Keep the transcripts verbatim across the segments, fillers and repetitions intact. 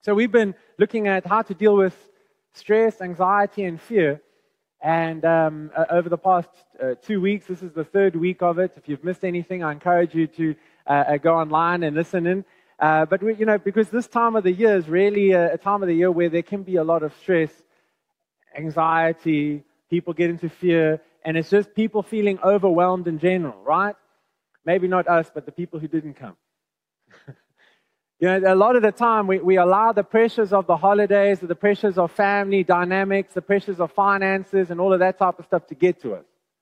So we've been looking at how to deal with stress, anxiety, and fear. And um, uh, over the past uh, two weeks, this is the third week of it. If you've missed anything, I encourage you to uh, uh, go online and listen in. Uh, but, we, you know, because this time of the year is really a, a time of the year where there can be a lot of stress, anxiety, people get into fear, and it's just people feeling overwhelmed in general, right? Maybe not us, but the people who didn't come. You know, a lot of the time we, we allow the pressures of the holidays, the pressures of family dynamics, the pressures of finances, and all of that type of stuff to get to us.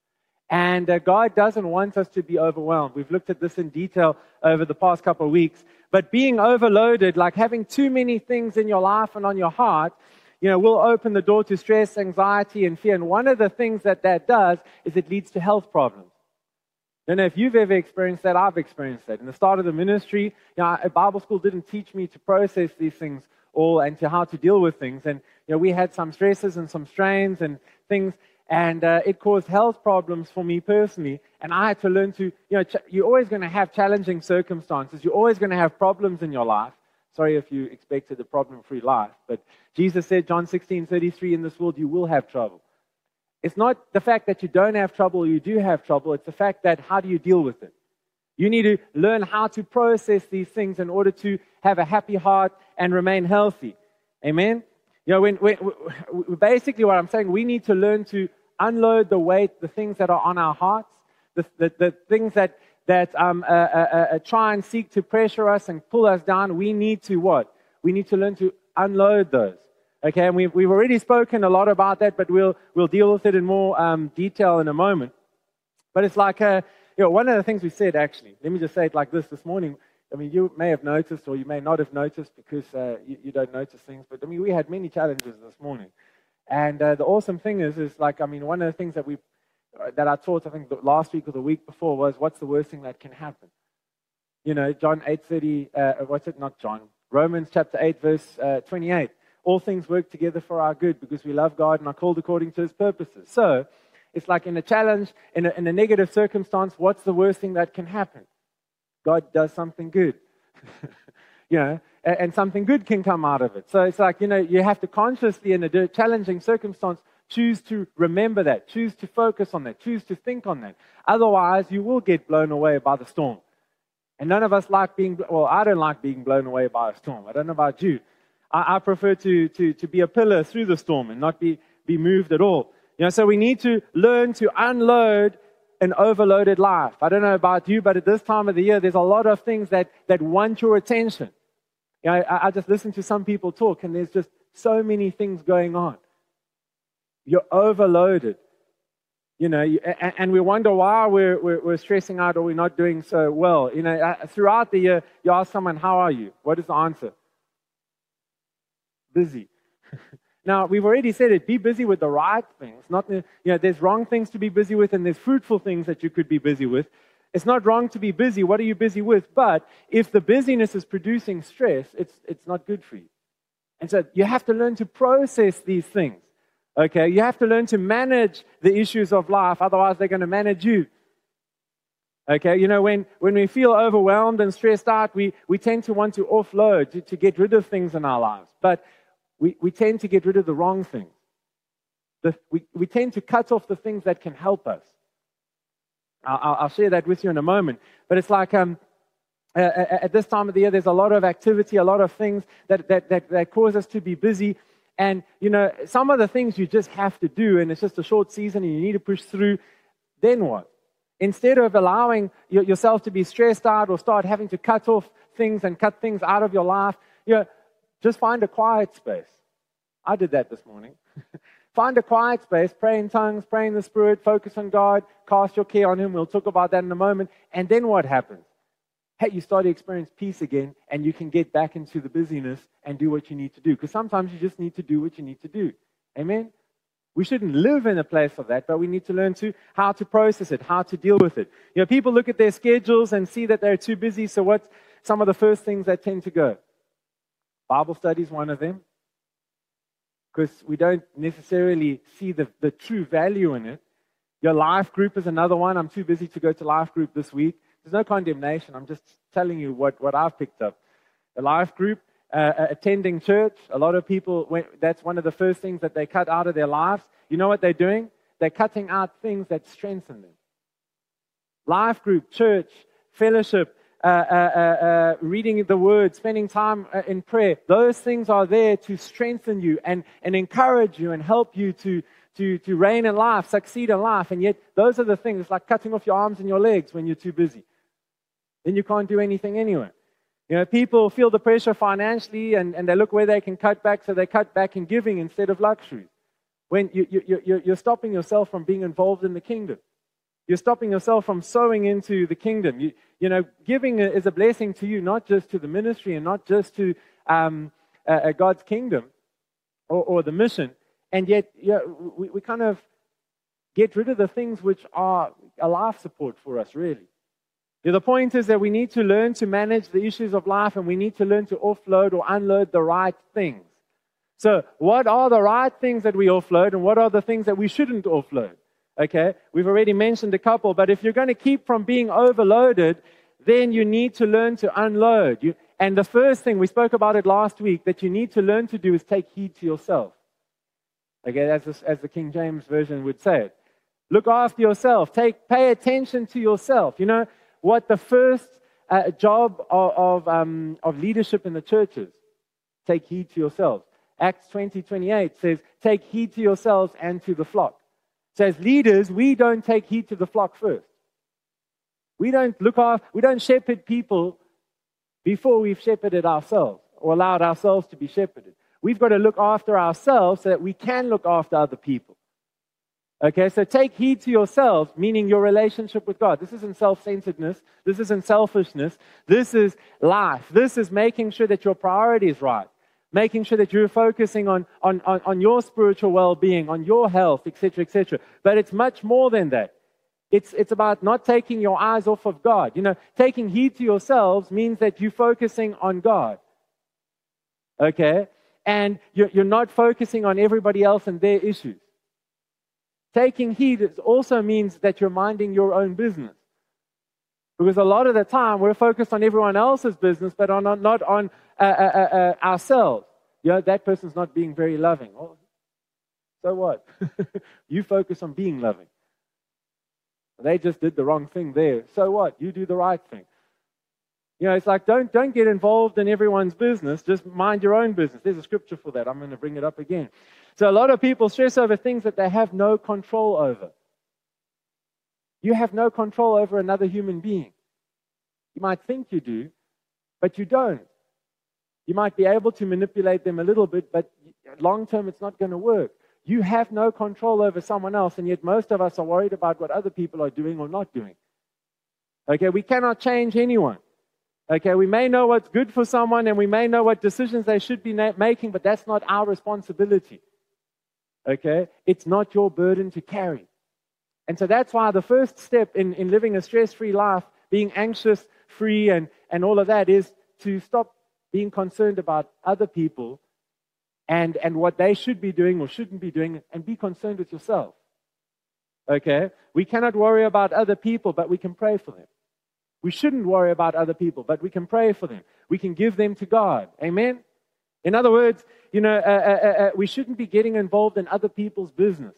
And uh, God doesn't want us to be overwhelmed. We've looked at this in detail over the past couple of weeks. But being overloaded, like having too many things in your life and on your heart, you know, will open the door to stress, anxiety, and fear. And one of the things that that does is it leads to health problems. I don't know if you've ever experienced that. I've experienced that. In the start of the ministry, you know, Bible school didn't teach me to process these things all and to how to deal with things. And you know, we had some stresses and some strains and things, and uh, it caused health problems for me personally. And I had to learn to, you know, ch- you're always going to have challenging circumstances. You're always going to have problems in your life. Sorry if you expected a problem-free life, but Jesus said, John sixteen thirty-three, in this world you will have trouble. It's not the fact that you don't have trouble or you do have trouble. It's the fact that how do you deal with it? You need to learn how to process these things in order to have a happy heart and remain healthy. Amen? You know, when, when, basically what I'm saying, we need to learn to unload the weight, the things that are on our hearts, the, the, the things that, that um, uh, uh, uh, try and seek to pressure us and pull us down. We need to what? We need to learn to unload those. Okay, and we've, we've already spoken a lot about that, but we'll we'll deal with it in more um, detail in a moment. But it's like, a, you know, one of the things we said, actually, let me just say it like this this morning. I mean, you may have noticed or you may not have noticed because uh, you, you don't notice things, but I mean, we had many challenges this morning. And uh, the awesome thing is, is like, I mean, one of the things that we uh, that I taught, I think, the last week or the week before was, what's the worst thing that can happen? You know, John eight thirty, uh, what's it, not John, Romans chapter eight, verse uh, twenty-eight. All things work together for our good because we love God and are called according to His purposes. So, it's like in a challenge, in a, in a negative circumstance, what's the worst thing that can happen? God does something good. You know, and, and something good can come out of it. So, it's like, you know, you have to consciously, in a challenging circumstance, choose to remember that, choose to focus on that, choose to think on that. Otherwise, you will get blown away by the storm. And none of us like being, well, I don't like being blown away by a storm. I don't know about you. I prefer to, to, to be a pillar through the storm and not be, be moved at all. You know, so we need to learn to unload an overloaded life. I don't know about you, but at this time of the year, there's a lot of things that, that want your attention. You know, I, I just listen to some people talk, and there's just so many things going on. You're overloaded. You know, you, and, and we wonder why we're, we're, we're stressing out or we're not doing so well. You know, uh, throughout the year, you ask someone, how are you? What is the answer? Busy. Now, we've already said it, be busy with the right things. Not, you know, there's wrong things to be busy with and there's fruitful things that you could be busy with. It's not wrong to be busy. What are you busy with? But if the busyness is producing stress, it's, it's not good for you. And so you have to learn to process these things. Okay, you have to learn to manage the issues of life, otherwise they're going to manage you. Okay, you know, when, when we feel overwhelmed and stressed out, we, we tend to want to offload, to, to get rid of things in our lives. But we, we tend to get rid of the wrong things. The, we, we tend to cut off the things that can help us. I'll, I'll share that with you in a moment. But it's like um, uh, at this time of the year, there's a lot of activity, a lot of things that, that, that, that cause us to be busy. And, you know, some of the things you just have to do, and it's just a short season and you need to push through, then what? Instead of allowing yourself to be stressed out or start having to cut off things and cut things out of your life, you know, just find a quiet space. I did that this morning. Find a quiet space, pray in tongues, pray in the Spirit, focus on God, cast your care on Him. We'll talk about that in a moment. And then what happens? Hey, you start to experience peace again, and you can get back into the busyness and do what you need to do. Because sometimes you just need to do what you need to do. Amen? We shouldn't live in a place of that, but we need to learn to how to process it, how to deal with it. You know, people look at their schedules and see that they're too busy. So what's some of the first things that tend to go? Bible study is one of them. Because we don't necessarily see the, the true value in it. Your life group is another one. I'm too busy to go to life group this week. There's no condemnation. I'm just telling you what, what I've picked up. A life group, uh, attending church. A lot of people, when, that's one of the first things that they cut out of their lives. You know what they're doing? They're cutting out things that strengthen them. Life group, church, fellowship, uh, uh, uh, uh, reading the Word, spending time uh, in prayer. Those things are there to strengthen you and, and encourage you and help you to, to, to reign in life, succeed in life. And yet, those are the things. It's like cutting off your arms and your legs when you're too busy. Then you can't do anything anyway. You know, people feel the pressure financially and, and they look where they can cut back, so they cut back in giving instead of luxuries. When you, you, you, you're stopping yourself from being involved in the kingdom. You're stopping yourself from sowing into the kingdom. You, you know, giving is a blessing to you, not just to the ministry and not just to um, uh, God's kingdom or, or the mission. And yet, yeah, we, we kind of get rid of the things which are a life support for us, really. Yeah, the point is that we need to learn to manage the issues of life, and we need to learn to offload or unload the right things. So, what are the right things that we offload, and what are the things that we shouldn't offload? Okay, we've already mentioned a couple, but if you're going to keep from being overloaded, then you need to learn to unload. You, and the first thing, we spoke about it last week, that you need to learn to do is take heed to yourself. Okay, as, this, as the King James Version would say it. Look after yourself. Take, pay attention to yourself. You know what the first uh, job of, of, um, of leadership in the church is? Take heed to yourselves. Acts twenty twenty-eight says, take heed to yourselves and to the flock. So as leaders, we don't take heed to the flock first. We don't look after, we don't shepherd people before we've shepherded ourselves or allowed ourselves to be shepherded. We've got to look after ourselves so that we can look after other people. Okay, so take heed to yourselves, meaning your relationship with God. This isn't self-centeredness. This isn't selfishness. This is life. This is making sure that your priority is right. Making sure that you're focusing on, on, on, on your spiritual well-being, on your health, et cetera, et cetera. But it's much more than that. It's, it's about not taking your eyes off of God. You know, taking heed to yourselves means that you're focusing on God. Okay? And you're, you're not focusing on everybody else and their issues. Taking heed also means that you're minding your own business. Because a lot of the time, we're focused on everyone else's business, but on, not on uh, uh, uh, ourselves. You know, that person's not being very loving. Oh, so what? You focus on being loving. They just did the wrong thing there. So what? You do the right thing. You know, it's like, don't, don't get involved in everyone's business. Just mind your own business. There's a scripture for that. I'm going to bring it up again. So a lot of people stress over things that they have no control over. You have no control over another human being. You might think you do, but you don't. You might be able to manipulate them a little bit, but long term it's not going to work. You have no control over someone else, and yet most of us are worried about what other people are doing or not doing. Okay, we cannot change anyone. Okay, we may know what's good for someone, and we may know what decisions they should be making, but that's not our responsibility. Okay, it's not your burden to carry. And so that's why the first step in, in living a stress-free life, being anxious-free and, and all of that, is to stop being concerned about other people and, and what they should be doing or shouldn't be doing, and be concerned with yourself. Okay? We cannot worry about other people, but we can pray for them. We shouldn't worry about other people, but we can pray for them. We can give them to God. Amen? In other words, you know, uh, uh, uh, we shouldn't be getting involved in other people's business.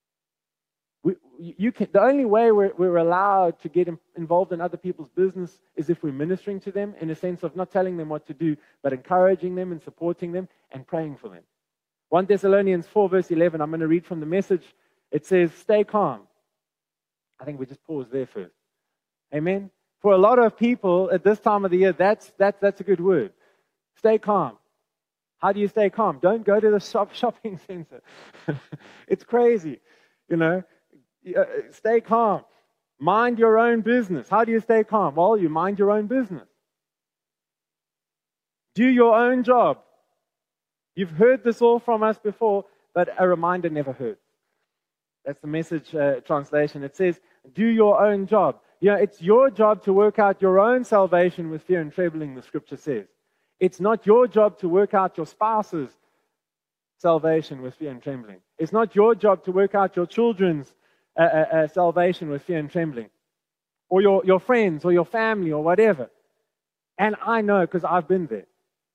We, you can, the only way we're, we're allowed to get in, involved in other people's business is if we're ministering to them, in a sense of not telling them what to do, but encouraging them and supporting them and praying for them. First Thessalonians four verse eleven, I'm going to read from the Message. It says, stay calm. I think we just pause there first. Amen? For a lot of people at this time of the year, that's, that's, that's a good word. Stay calm. How do you stay calm? Don't go to the shop, shopping center. It's crazy, you know. Stay calm. Mind your own business. How do you stay calm? Well, you mind your own business. Do your own job. You've heard this all from us before, but a reminder never hurts. That's the Message uh, translation. It says, do your own job. You know, it's your job to work out your own salvation with fear and trembling, the scripture says. It's not your job to work out your spouse's salvation with fear and trembling. It's not your job to work out your children's Uh, uh, uh, salvation with fear and trembling, or your, your friends or your family or whatever. And I know, because I've been there.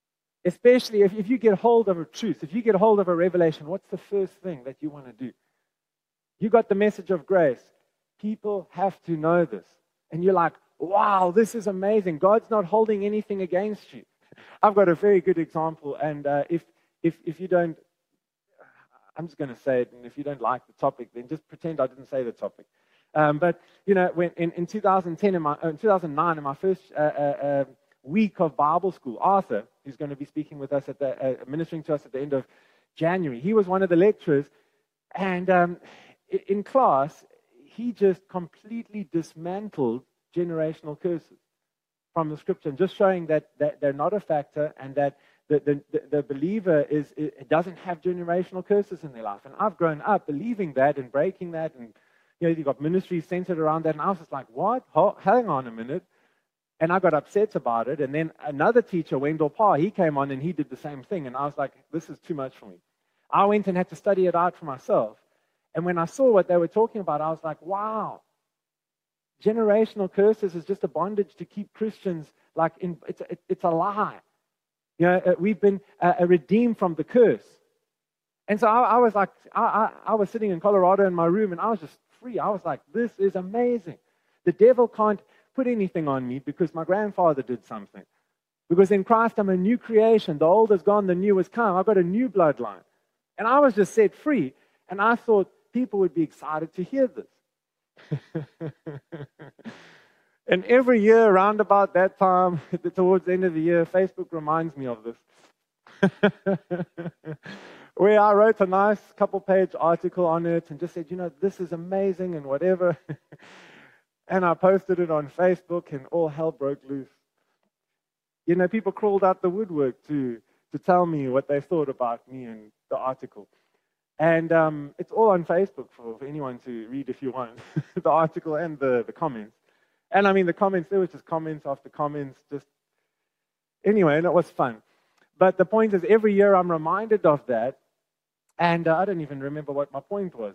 Especially if, if you get hold of a truth, if you get hold of a revelation, what's the first thing that you want to do? You got the message of grace. People have to know this. And you're like, wow, this is amazing. God's not holding anything against you. I've got a very good example. And uh, if, if, if you don't, I'm just going to say it. And if you don't like the topic, then just pretend I didn't say the topic. Um, but, you know, when in, in two thousand ten, in my, uh, two thousand nine, in my first uh, uh, uh, week of Bible school, Arthur, who's going to be speaking with us at the, uh, ministering to us at the end of January, he was one of the lecturers. And um, in class, he just completely dismantled generational curses from the scripture, and just showing that, that they're not a factor, and that the, the, the believer is it doesn't have generational curses in their life. And I've grown up believing that and breaking that, and you know, you've got ministries centered around that, and I was just like, what? Ho- hang on a minute. And I got upset about it. And then another teacher, Wendell Parr, he came on and he did the same thing. And I was like, this is too much for me. I went and had to study it out for myself. And when I saw what they were talking about, I was like, wow. Generational curses is just a bondage to keep Christians like in, it's, a, it's a lie. You know, we've been uh, redeemed from the curse. And so I, I was like, I, I, I was sitting in Colorado in my room, and I was just free. I was like, this is amazing. The devil can't put anything on me because my grandfather did something. Because in Christ, I'm a new creation. The old is gone, the new has come. I've got a new bloodline. And I was just set free. And I thought people would be excited to hear this. And every year, around about that time, towards the end of the year, Facebook reminds me of this. Where I wrote a nice couple-page article on it and just said, you know, this is amazing and whatever. And I posted it on Facebook, and all hell broke loose. You know, people crawled out the woodwork to, to tell me what they thought about me and the article. And um, it's all on Facebook for, for anyone to read if you want, the article and the, the comments. And I mean, the comments, there was just comments after comments, just anyway, and it was fun. But the point is, every year I'm reminded of that, and uh, I don't even remember what my point was.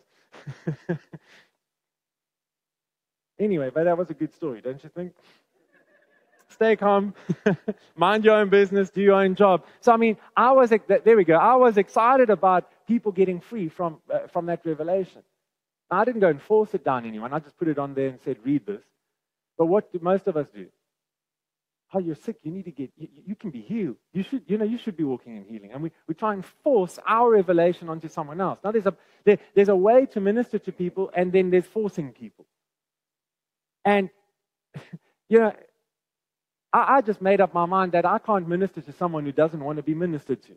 Anyway, but that was a good story, don't you think? Stay calm, mind your own business, do your own job. So I mean, I was, there we go, I was excited about people getting free from, uh, from that revelation. I didn't go and force it down anyone, I just put it on there and said, read this. But what do most of us do? Oh, you're sick, you need to get, you, you can be healed. You should, you know, you should be walking in healing. And we, we try and force our revelation onto someone else. Now, there's a, there, there's a way to minister to people, and then there's forcing people. And, you know, I, I just made up my mind that I can't minister to someone who doesn't want to be ministered to.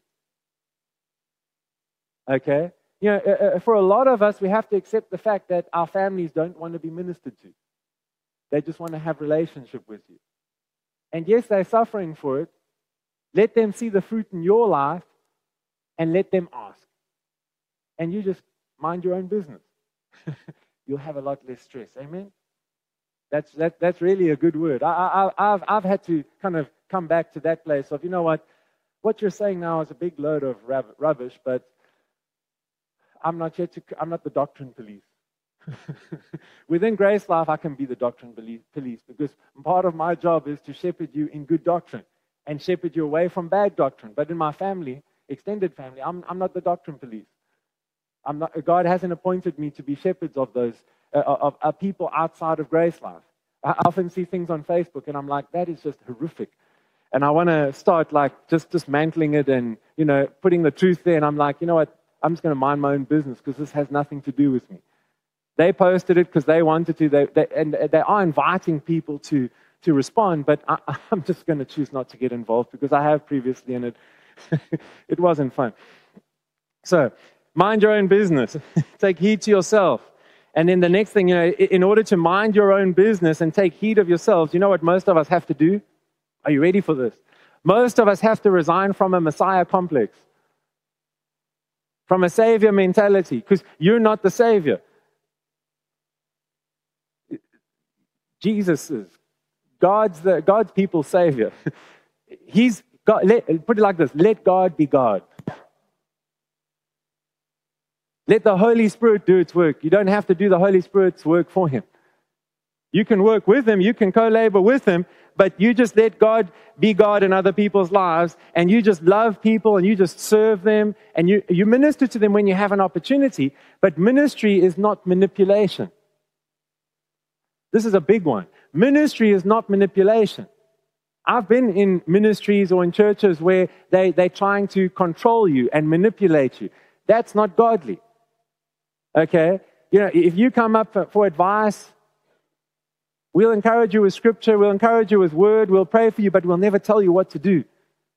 Okay? You know, uh, for a lot of us, we have to accept the fact that our families don't want to be ministered to. They just want to have relationship with you. And yes, they're suffering for it. Let them see the fruit in your life and let them ask. And you just mind your own business. You'll have a lot less stress. Amen? That's, that, that's really a good word. I, I, I've, I've had to kind of come back to that place of, you know what, what you're saying now is a big load of rubbish, but I'm not yet to, I'm not the doctrine police. Within Grace Life, I can be the doctrine police, because part of my job is to shepherd you in good doctrine and shepherd you away from bad doctrine. But in my family, extended family, I'm, I'm not the doctrine police. I'm not, God hasn't appointed me to be shepherds of those uh, of, of people outside of Grace Life. I often see things on Facebook, and I'm like, that is just horrific. And I want to start like just dismantling it and, you know, putting the truth there. And I'm like, you know what? I'm just going to mind my own business, because this has nothing to do with me. They posted it because they wanted to, they, they, and they are inviting people to, to respond, but I, I'm just going to choose not to get involved, because I have previously, and it, it wasn't fun. So, mind your own business. Take heed to yourself. And then the next thing, you know, in order to mind your own business and take heed of yourselves, you know what most of us have to do? Are you ready for this? Most of us have to resign from a Messiah complex, from a Savior mentality, because you're not the Savior. Jesus is God's the God's people's Savior. He's God. Let, put it like this: let God be God. Let the Holy Spirit do its work. You don't have to do the Holy Spirit's work for Him. You can work with Him. You can co-labor with Him, but you just let God be God in other people's lives, and you just love people, and you just serve them, and you, you minister to them when you have an opportunity. But ministry is not manipulation. This is a big one. Ministry is not manipulation. I've been in ministries or in churches where they, they're trying to control you and manipulate you. That's not godly. Okay? You know, if you come up for, for advice, we'll encourage you with scripture, we'll encourage you with word, we'll pray for you, but we'll never tell you what to do.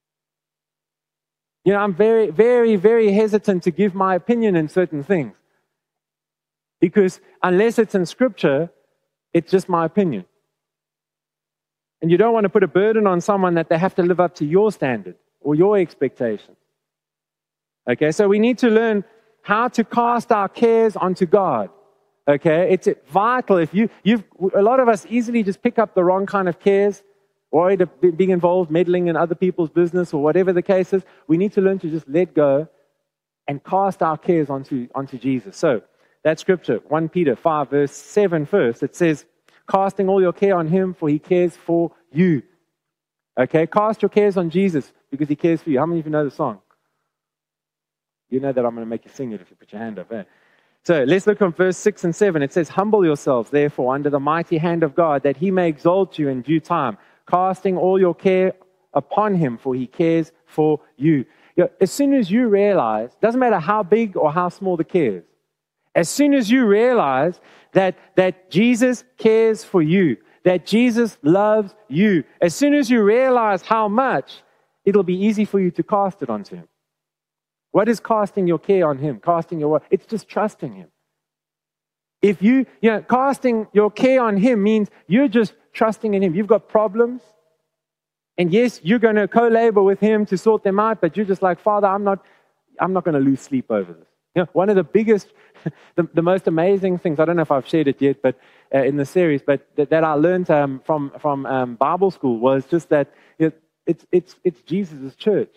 You know, I'm very, very, very hesitant to give my opinion in certain things. Because unless it's in scripture, it's just my opinion. And you don't want to put a burden on someone that they have to live up to your standard or your expectations. Okay, so we need to learn how to cast our cares onto God. Okay, it's vital. If you, you've, a lot of us easily just pick up the wrong kind of cares, worried of being involved, meddling in other people's business or whatever the case is. We need to learn to just let go and cast our cares onto, onto Jesus. So that scripture, First Peter five, verse seven first, it says, casting all your care on him, for he cares for you. Okay, cast your cares on Jesus because he cares for you. How many of you know the song? You know that I'm going to make you sing it if you put your hand up. Eh? So let's look at verse six and seven. It says, humble yourselves, therefore, under the mighty hand of God, that he may exalt you in due time, casting all your care upon him, for he cares for you. You know, as soon as you realize, doesn't matter how big or how small the care is, as soon as you realize that, that Jesus cares for you, that Jesus loves you, as soon as you realize how much, it'll be easy for you to cast it onto him. What is casting your care on him? Casting your, it's just trusting him. If you, you know, casting your care on him means you're just trusting in him. You've got problems, and yes, you're going to co-labor with him to sort them out, but you're just like, Father, I'm not, I'm not going to lose sleep over this. You know, one of the biggest, the, the most amazing things, I don't know if I've shared it yet, but uh, in the series, but that, that I learned um, from, from um, Bible school was just that you know, it's, it's, it's Jesus' church.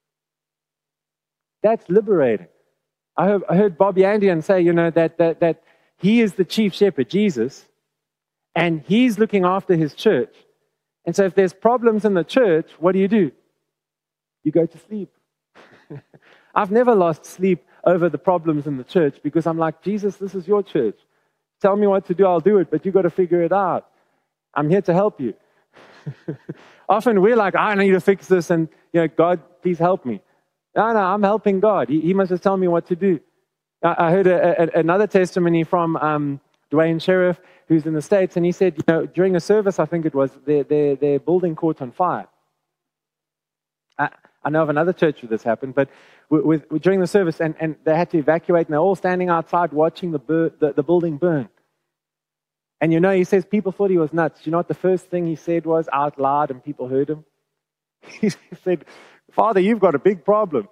That's liberating. I heard, I heard Bobby Andian say, you know, that, that, that he is the chief shepherd, Jesus, and he's looking after his church. And so if there's problems in the church, what do you do? You go to sleep. I've never lost sleep over the problems in the church because I'm like, Jesus, this is your church. Tell me what to do, I'll do it, but you got to figure it out. I'm here to help you. Often we're like, I need to fix this, and you know, God, please help me. No, no, I'm helping God. He, he must just tell me what to do. I, I heard a, a, another testimony from um, Dwayne Sheriff, who's in the States, and he said, you know, during a service, I think it was, their, their, their building caught on fire. I, I know of another church where this happened, but with, with, during the service, and, and they had to evacuate, and they're all standing outside watching the, bur- the, the building burn. And you know, he says people thought he was nuts. You know what the first thing he said was out loud, and people heard him? He said, Father, you've got a big problem.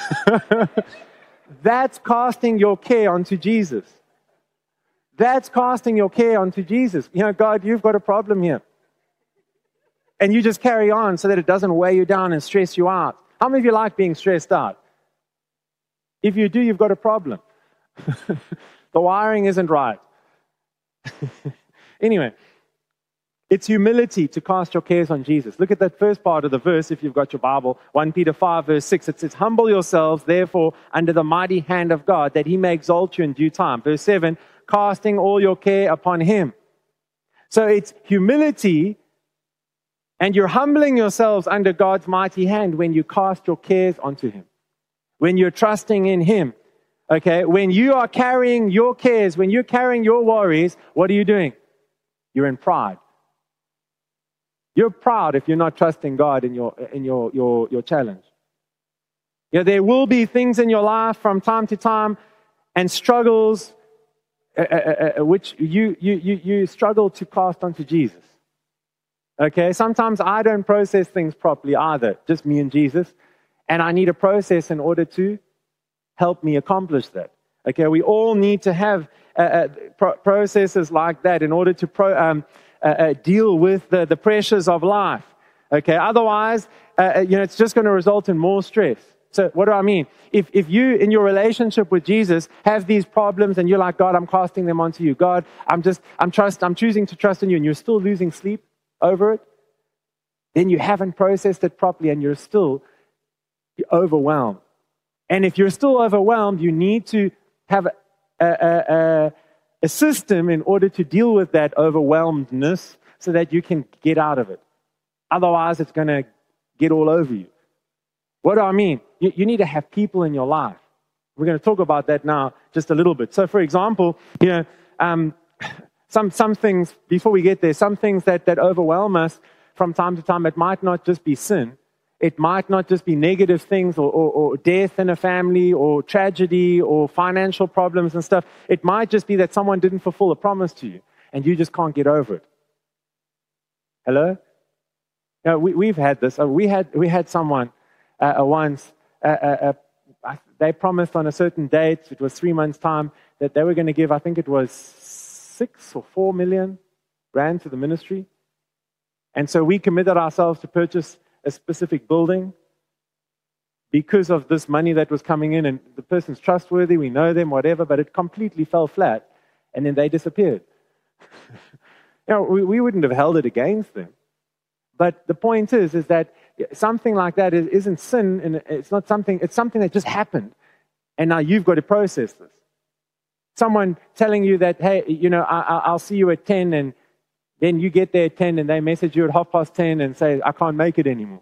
That's casting your care onto Jesus. That's casting your care onto Jesus. You know, God, you've got a problem here. And you just carry on so that it doesn't weigh you down and stress you out. How many of you like being stressed out? If you do, you've got a problem. The wiring isn't right. Anyway, it's humility to cast your cares on Jesus. Look at that first part of the verse if you've got your Bible. First Peter five, verse six. It says, humble yourselves, therefore, under the mighty hand of God, that he may exalt you in due time. Verse seven, casting all your care upon him. So it's humility, and you're humbling yourselves under God's mighty hand when you cast your cares onto him. When you're trusting in him. Okay, when you are carrying your cares, when you're carrying your worries, what are you doing? You're in pride. You're proud if you're not trusting God in your in your your, your challenge. You know, there will be things in your life from time to time and struggles uh, uh, uh, which you, you, you, you struggle to cast onto Jesus. Okay, sometimes I don't process things properly either, just me and Jesus, and I need a process in order to help me accomplish that. Okay, we all need to have uh, uh, pro- processes like that in order to pro, um, uh, uh, deal with the, the pressures of life. Okay, otherwise, uh, you know, it's just going to result in more stress. So what do I mean? If if you, in your relationship with Jesus, have these problems and you're like, God, I'm casting them onto you. God, I'm just, I'm trust, I'm choosing to trust in you, and you're still losing sleep over it, then you haven't processed it properly and you're still overwhelmed. And if you're still overwhelmed, you need to have a, a, a, a system in order to deal with that overwhelmedness so that you can get out of it. Otherwise, it's going to get all over you. What do I mean? You, you need to have people in your life. We're going to talk about that now just a little bit. So, for example, you know, um, some some things, before we get there, some things that, that overwhelm us from time to time, it might not just be sin. It might not just be negative things or, or, or death in a family or tragedy or financial problems and stuff. It might just be that someone didn't fulfill a promise to you and you just can't get over it. Hello? No, we, we've had this. Uh, we had we had someone uh, uh, once, uh, uh, uh, they promised on a certain date, it was three months' time, that they were going to give, I think it was six or four million rand to the ministry. And so we committed ourselves to purchase a specific building because of this money that was coming in, and the person's trustworthy, we know them, whatever, but it completely fell flat, and then they disappeared. You know, we, we wouldn't have held it against them. But the point is, is that something like that is, isn't sin, and it's not something, it's something that just happened, and now you've got to process this. Someone telling you that, hey, you know, I, I'll see you at ten, and then you get there at ten and they message you at half past ten and say, I can't make it anymore.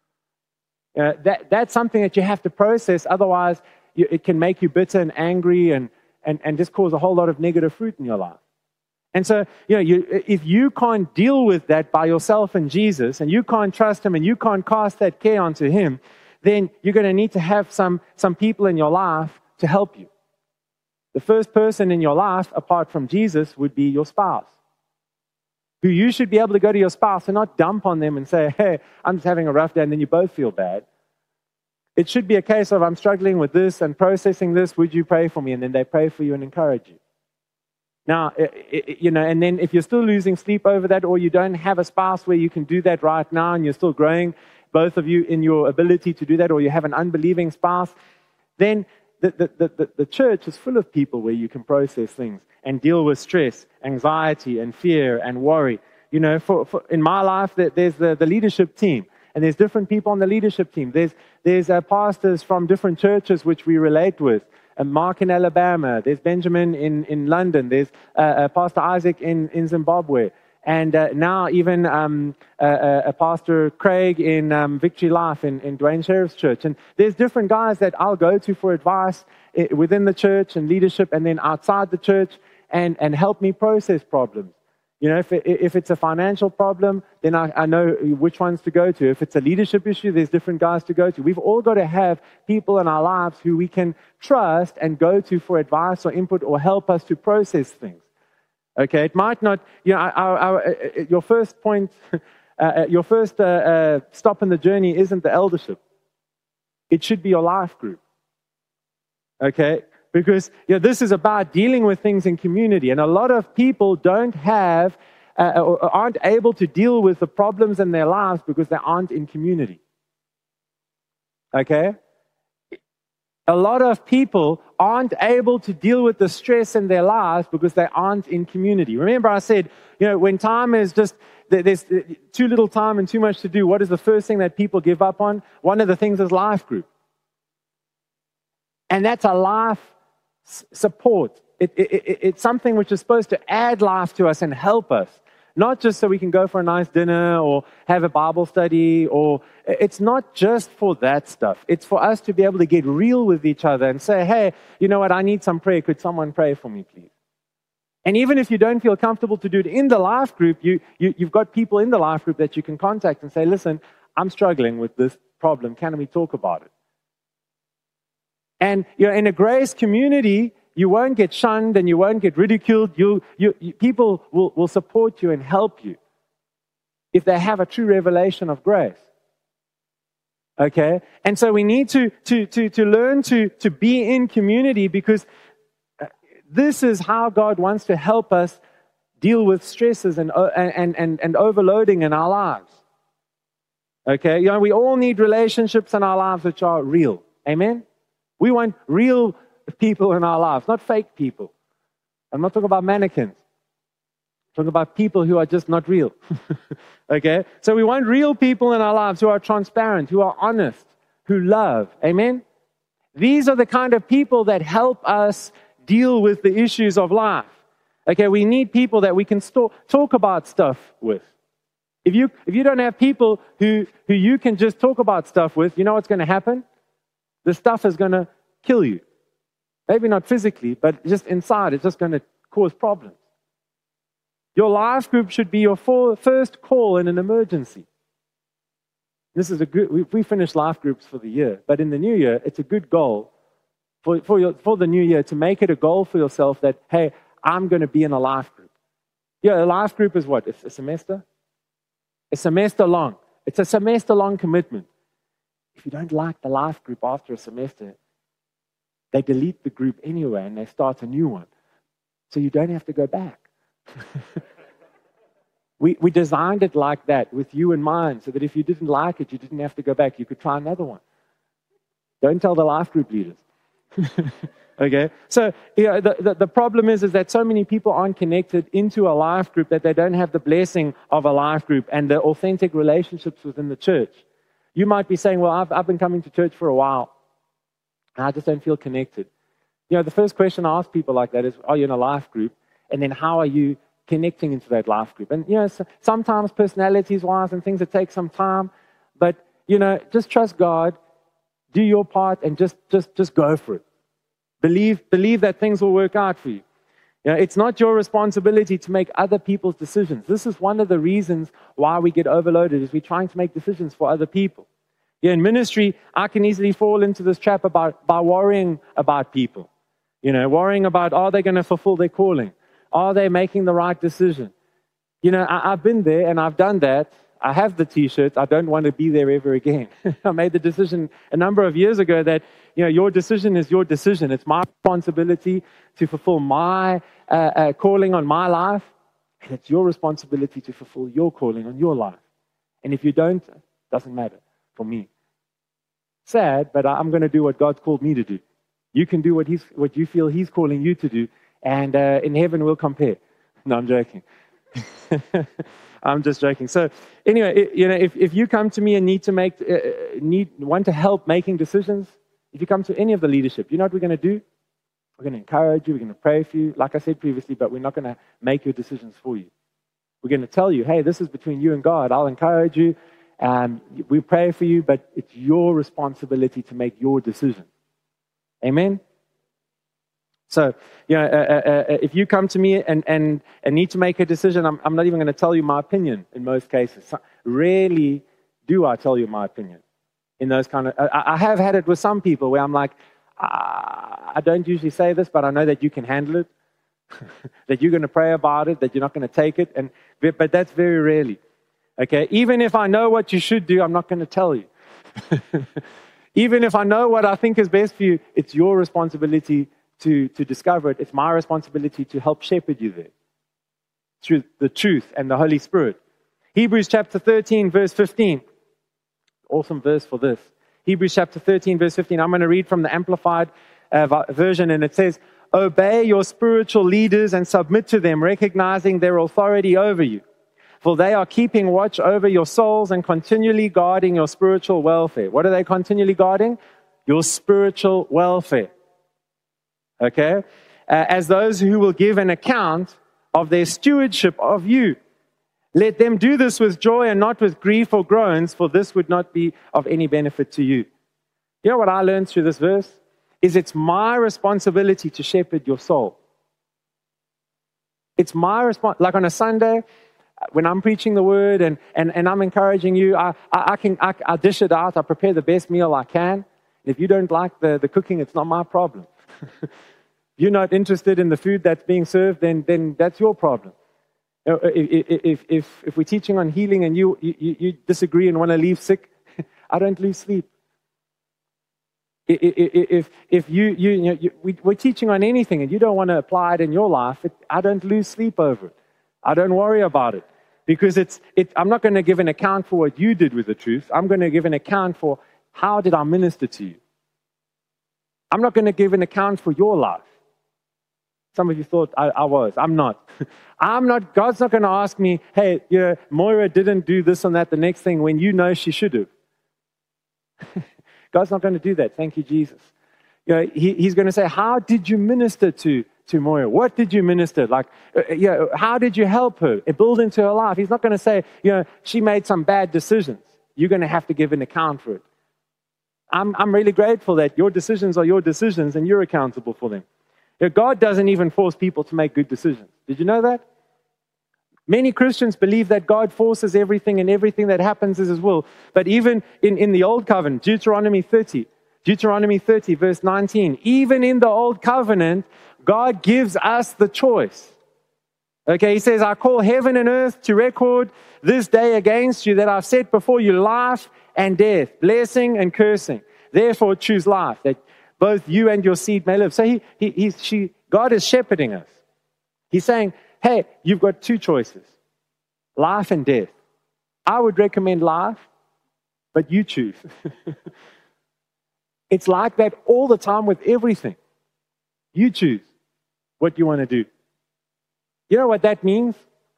Uh, that, that's something that you have to process. Otherwise, you, it can make you bitter and angry and, and, and just cause a whole lot of negative fruit in your life. And so, you know, you, if you can't deal with that by yourself and Jesus, and you can't trust Him and you can't cast that care onto Him, then you're going to need to have some, some people in your life to help you. The first person in your life, apart from Jesus, would be your spouse. Who you should be able to go to your spouse and not dump on them and say, hey, I'm just having a rough day, and then you both feel bad. It should be a case of, I'm struggling with this and processing this, would you pray for me? And then they pray for you and encourage you. Now, it, it, you know, and then if you're still losing sleep over that, or you don't have a spouse where you can do that right now, and you're still growing, both of you, in your ability to do that, or you have an unbelieving spouse, then the, the, the, the church is full of people where you can process things and deal with stress, anxiety, and fear, and worry. You know, for, for in my life, there's the, the leadership team, and there's different people on the leadership team. There's there's uh, pastors from different churches which we relate with. Uh, Mark in Alabama. There's Benjamin in, in London. There's uh, uh, Pastor Isaac in, in Zimbabwe. And uh, now even um, uh, uh, Pastor Craig in um, Victory Life in, in Dwayne Sheriff's church. And there's different guys that I'll go to for advice within the church and leadership, and then outside the church, and, and help me process problems. You know, if, it, if it's a financial problem, then I, I know which ones to go to. If it's a leadership issue, there's different guys to go to. We've all got to have people in our lives who we can trust and go to for advice or input or help us to process things. Okay, it might not, you know, our, our, your first point, uh, your first uh, uh, stop in the journey isn't the eldership. It should be your life group. Okay, because you know, this is about dealing with things in community, and a lot of people don't have, uh, or aren't able to deal with the problems in their lives because they aren't in community. Okay? A lot of people aren't able to deal with the stress in their lives because they aren't in community. Remember I said, you know, when time is just, there's too little time and too much to do, what is the first thing that people give up on? One of the things is life group. And that's a life support. It, it, it, it's something which is supposed to add life to us and help us. Not just so we can go for a nice dinner or have a Bible study, or it's not just for that stuff. It's for us to be able to get real with each other and say, hey, you know what, I need some prayer. Could someone pray for me, please? And even if you don't feel comfortable to do it in the life group, you, you, you've got people in the life group that you can contact and say, listen, I'm struggling with this problem. Can we talk about it? And you know, in a grace community, you won't get shunned and you won't get ridiculed. You, you, you, people will, will support you and help you if they have a true revelation of grace. Okay? And so we need to, to, to, to learn to, to be in community, because this is how God wants to help us deal with stresses and, and, and, and overloading in our lives. Okay? You know, we all need relationships in our lives which are real. Amen? We want real people in our lives, not fake people. I'm not talking about mannequins. Talking about people who are just not real. Okay? So we want real people in our lives who are transparent, who are honest, who love. Amen? These are the kind of people that help us deal with the issues of life. Okay, we need people that we can st- talk about stuff with. If you, if you don't have people who, who you can just talk about stuff with, you know what's going to happen? The stuff is going to kill you. Maybe not physically, but just inside, it's just going to cause problems. Your life group should be your for, first call in an emergency. This is a good, we, we finished life groups for the year, but in the new year, it's a good goal for, for, your, for the new year to make it a goal for yourself that, hey, I'm going to be in a life group. Yeah, a life group is what? It's a semester? A semester long. It's a semester long commitment. If you don't like the life group after a semester, they delete the group anyway and they start a new one. So you don't have to go back. we, we designed it like that with you in mind so that if you didn't like it, you didn't have to go back. You could try another one. Don't tell the life group leaders. Okay? So you know, the, the, the problem is, is that so many people aren't connected into a life group that they don't have the blessing of a life group and the authentic relationships within the church. You might be saying, well, I've, I've been coming to church for a while, and I just don't feel connected. You know, the first question I ask people like that is, are you in a life group? And then how are you connecting into that life group? And, you know, so sometimes personalities-wise and things, it takes some time. But, you know, just trust God, do your part, and just, just, just go for it. Believe, believe that things will work out for you. You know, it's not your responsibility to make other people's decisions. This is one of the reasons why we get overloaded, is we're trying to make decisions for other people. Yeah, in ministry, I can easily fall into this trap about by worrying about people. You know, worrying about, are they going to fulfill their calling? Are they making the right decision? You know, I, I've been there and I've done that. I have the T-shirts. I don't want to be there ever again. I made the decision a number of years ago that, you know, your decision is your decision. It's my responsibility to fulfill my uh, uh, calling on my life. And it's your responsibility to fulfill your calling on your life. And if you don't, it doesn't matter for me. Sad, but I'm going to do what God's called me to do. You can do what he's, what you feel He's calling you to do. And uh, in heaven, we'll compare. No, I'm joking. I'm just joking. So anyway, it, you know, if, if you come to me and need to make, uh, need want to help making decisions, if you come to any of the leadership, you know what we're going to do? We're going to encourage you. We're going to pray for you, like I said previously, but we're not going to make your decisions for you. We're going to tell you, hey, this is between you and God. I'll encourage you, and we pray for you, but it's your responsibility to make your decision. Amen? So, you know, uh, uh, uh, if you come to me and, and, and need to make a decision, I'm, I'm not even going to tell you my opinion in most cases. So, rarely do I tell you my opinion in those kind of... I, I have had it with some people where I'm like, ah, I don't usually say this, but I know that you can handle it, that you're going to pray about it, that you're not going to take it, and but that's very rarely. Okay? Even if I know what you should do, I'm not going to tell you. Even if I know what I think is best for you, it's your responsibility to, to discover it. It's my responsibility to help shepherd you there through the truth and the Holy Spirit. Hebrews chapter thirteen, verse fifteen. Awesome verse for this. Hebrews chapter thirteen, verse fifteen. I'm going to read from the Amplified uh, version, and it says, obey your spiritual leaders and submit to them, recognizing their authority over you. For they are keeping watch over your souls and continually guarding your spiritual welfare. What are they continually guarding? Your spiritual welfare. Okay? Uh, as those who will give an account of their stewardship of you. Let them do this with joy and not with grief or groans, for this would not be of any benefit to you. You know what I learned through this verse? Is it's my responsibility to shepherd your soul. It's my response. Like on a Sunday, when I'm preaching the word and, and, and I'm encouraging you, I, I, I can I, I dish it out. I prepare the best meal I can. If you don't like the, the cooking, it's not my problem. If you're not interested in the food that's being served, then, then that's your problem. You know, if, if, if, if we're teaching on healing and you, you, you disagree and want to leave sick, I don't lose sleep. If, if you, you, you know, you, we, we're teaching on anything and you don't want to apply it in your life, it, I don't lose sleep over it. I don't worry about it. Because it's, it, I'm not going to give an account for what you did with the truth. I'm going to give an account for how did I minister to you. I'm not going to give an account for your life. Some of you thought I, I was. I'm not. I'm not. God's not going to ask me, hey, you know, Moira didn't do this and that the next thing when you know she should have. God's not going to do that. Thank you, Jesus. You know, he, he's going to say, how did you minister to, to Moira? What did you minister? Like, uh, you know, how did you help her build into her life? He's not going to say, you know, she made some bad decisions. You're going to have to give an account for it. I'm, I'm really grateful that your decisions are your decisions and you're accountable for them. You know, God doesn't even force people to make good decisions. Did you know that? Many Christians believe that God forces everything and everything that happens is His will. But even in, in the Old Covenant, Deuteronomy thirty, Deuteronomy thirty, verse nineteen, even in the Old Covenant, God gives us the choice. Okay, He says, I call heaven and earth to record this day against you that I've set before you life and death, blessing and cursing. Therefore choose life, that both you and your seed may live. So he, he, he's, she, God is shepherding us. He's saying, hey, you've got two choices, life and death. I would recommend life, but you choose. It's like that all the time with everything. You choose what you want to do. You know what that means?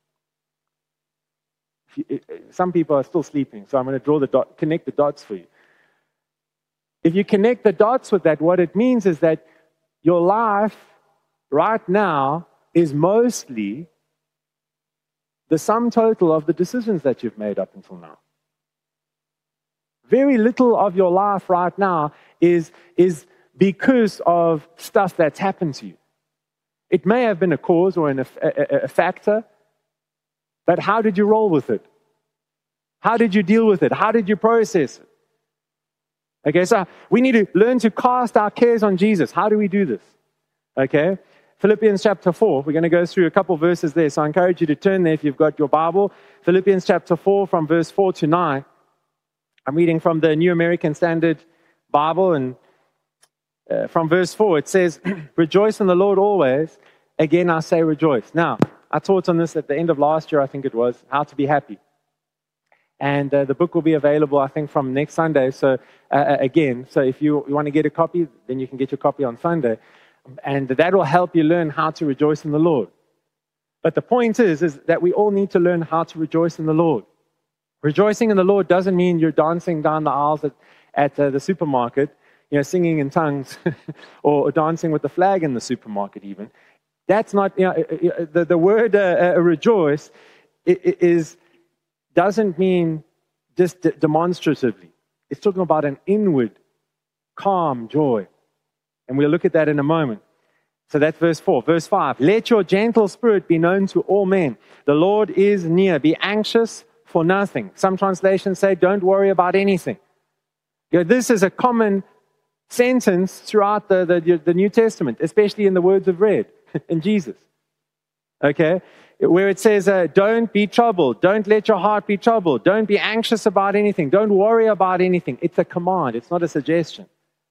Some people are still sleeping, so I'm going to draw the dot, connect the dots for you. If you connect the dots with that, what it means is that your life right now is mostly the sum total of the decisions that you've made up until now. Very little of your life right now is, is because of stuff that's happened to you. It may have been a cause or an, a, a, a factor, but how did you roll with it? How did you deal with it? How did you process it? Okay, so we need to learn to cast our cares on Jesus. How do we do this? Okay, Philippians chapter four. We're going to go through a couple verses there, so I encourage you to turn there if you've got your Bible. Philippians chapter four from verse four to nine. I'm reading from the New American Standard Bible, and uh, from verse four it says, rejoice in the Lord always. Again, I say rejoice. Now, I taught on this at the end of last year, I think it was, how to be happy. And uh, the book will be available, I think, from next Sunday. So, uh, again, so if you, you want to get a copy, then you can get your copy on Sunday. And that will help you learn how to rejoice in the Lord. But the point is, is that we all need to learn how to rejoice in the Lord. Rejoicing in the Lord doesn't mean you're dancing down the aisles at, at uh, the supermarket, you know, singing in tongues, or, or dancing with the flag in the supermarket even. That's not, you know, the, the word uh, uh, rejoice is... doesn't mean just de- demonstratively. It's talking about an inward, calm joy. And we'll look at that in a moment. So that's verse four. Verse five, let your gentle spirit be known to all men. The Lord is near. Be anxious for nothing. Some translations say, don't worry about anything. You know, this is a common sentence throughout the, the, the New Testament, especially in the words of Red in Jesus. Okay? Where it says, uh, don't be troubled. Don't let your heart be troubled. Don't be anxious about anything. Don't worry about anything. It's a command. It's not a suggestion.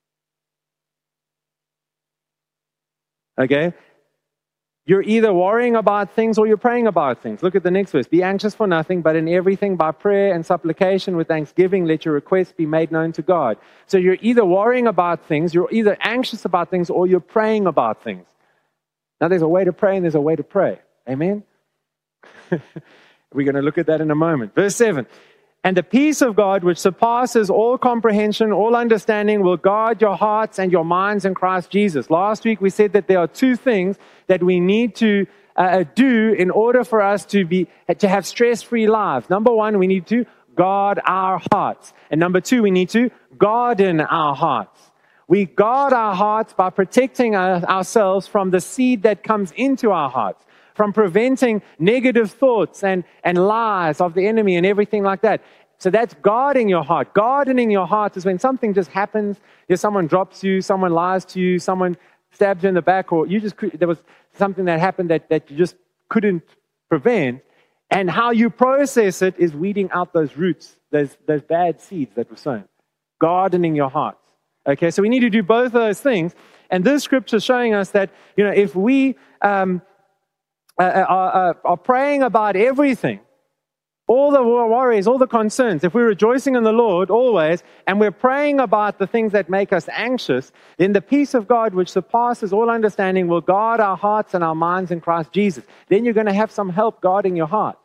Okay? You're either worrying about things or you're praying about things. Look at the next verse. Be anxious for nothing, but in everything by prayer and supplication with thanksgiving, let your requests be made known to God. So you're either worrying about things, you're either anxious about things, or you're praying about things. Now there's a way to pray and there's a way to pray. Amen? We're going to look at that in a moment. Verse seven. And the peace of God, which surpasses all comprehension, all understanding, will guard your hearts and your minds in Christ Jesus. Last week we said that there are two things that we need to uh, do in order for us to be to have stress-free lives. Number one, we need to guard our hearts. And number two, we need to garden our hearts. We guard our hearts by protecting our, ourselves from the seed that comes into our hearts, from preventing negative thoughts and, and lies of the enemy and everything like that. So that's guarding your heart. Gardening your heart is when something just happens, if someone drops you, someone lies to you, someone stabs you in the back, or you just there was something that happened that, that you just couldn't prevent. And how you process it is weeding out those roots, those, those bad seeds that were sown. Gardening your hearts. Okay, so we need to do both of those things. And this scripture is showing us that, you know, if we... Um, Uh, are, are praying about everything, All the worries, all the concerns, if we're rejoicing in the Lord always, and we're praying about the things that make us anxious, then the peace of God, which surpasses all understanding, will guard our hearts and our minds in Christ Jesus. Then you're going to have some help guarding your heart.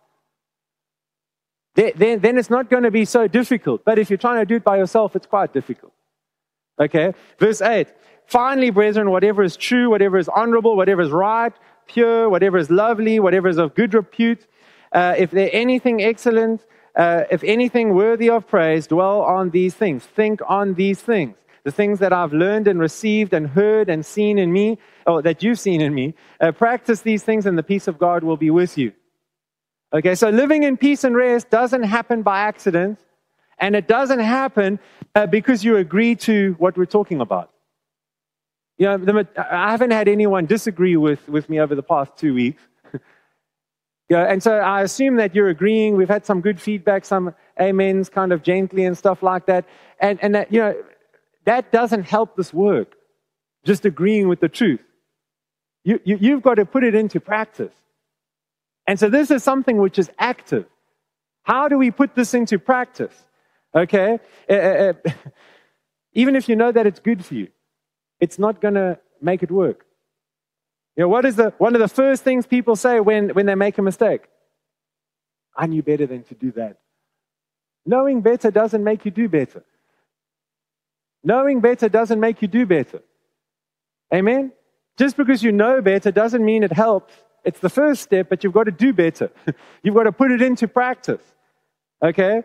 Then, then it's not going to be so difficult. But if you're trying to do it by yourself, it's quite difficult. Okay, verse eight. Finally, brethren, whatever is true, whatever is honorable, whatever is right, pure, whatever is lovely, whatever is of good repute, Uh, if there anything excellent, uh, if anything worthy of praise, dwell on these things. Think on these things. The things that I've learned and received and heard and seen in me, or that you've seen in me. Uh, practice these things and the peace of God will be with you. Okay, so living in peace and rest doesn't happen by accident. And it doesn't happen uh, because you agree to what we're talking about. You know, the, I haven't had anyone disagree with, with me over the past two weeks. Yeah, and so I assume that you're agreeing. We've had some good feedback, some amens kind of gently and stuff like that. And, and that, you know, that doesn't help this work, just agreeing with the truth. You, you, you've got to put it into practice. And so this is something which is active. How do we put this into practice? Okay? Uh, uh, even if you know that it's good for you, it's not going to make it work. You know, what is the one of the first things people say when, when they make a mistake? I knew better than to do that. Knowing better doesn't make you do better. Knowing better doesn't make you do better. Amen? Just because you know better doesn't mean it helps. It's the first step, but you've got to do better. You've got to put it into practice. Okay?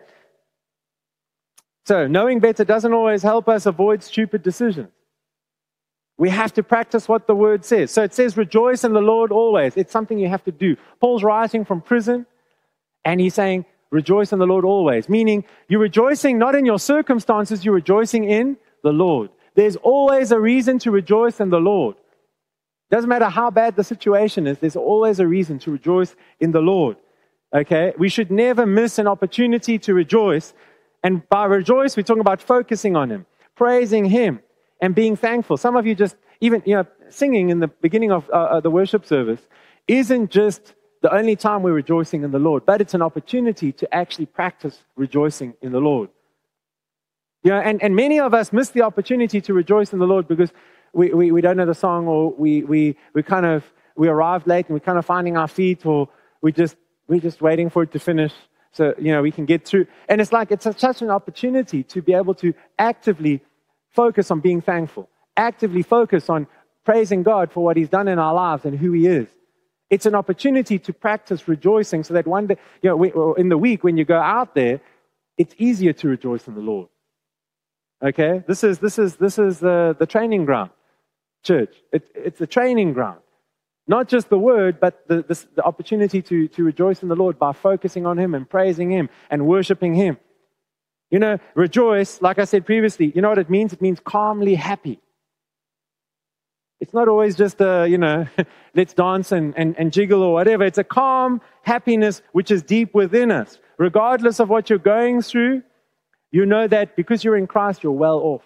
So, knowing better doesn't always help us avoid stupid decisions. We have to practice what the word says. So it says, rejoice in the Lord always. It's something you have to do. Paul's writing from prison, and he's saying, rejoice in the Lord always. Meaning, you're rejoicing not in your circumstances, you're rejoicing in the Lord. There's always a reason to rejoice in the Lord. Doesn't matter how bad the situation is, there's always a reason to rejoice in the Lord. Okay? We should never miss an opportunity to rejoice. And by rejoice, we're talking about focusing on Him, praising Him, and being thankful. Some of you just, even, you know, singing in the beginning of uh, the worship service isn't just the only time we're rejoicing in the Lord, but it's an opportunity to actually practice rejoicing in the Lord. You know, and, and many of us miss the opportunity to rejoice in the Lord because we, we, we don't know the song, or we, we, we kind of, we arrived late and we're kind of finding our feet, or we just, we're just waiting for it to finish so, you know, we can get through. And it's like, it's a, such an opportunity to be able to actively focus on being thankful, actively focus on praising God for what He's done in our lives and who He is. It's an opportunity to practice rejoicing so that one day, you know, we, in the week when you go out there, it's easier to rejoice in the Lord. Okay? This is this is this is the, the training ground, church. It, it's the training ground. Not just the word, but the, the, the opportunity to, to rejoice in the Lord by focusing on Him and praising Him and worshiping Him. You know, rejoice, like I said previously, you know what it means? It means calmly happy. It's not always just a, you know, let's dance and, and, and jiggle or whatever. It's a calm happiness which is deep within us. Regardless of what you're going through, you know that because you're in Christ, you're well off.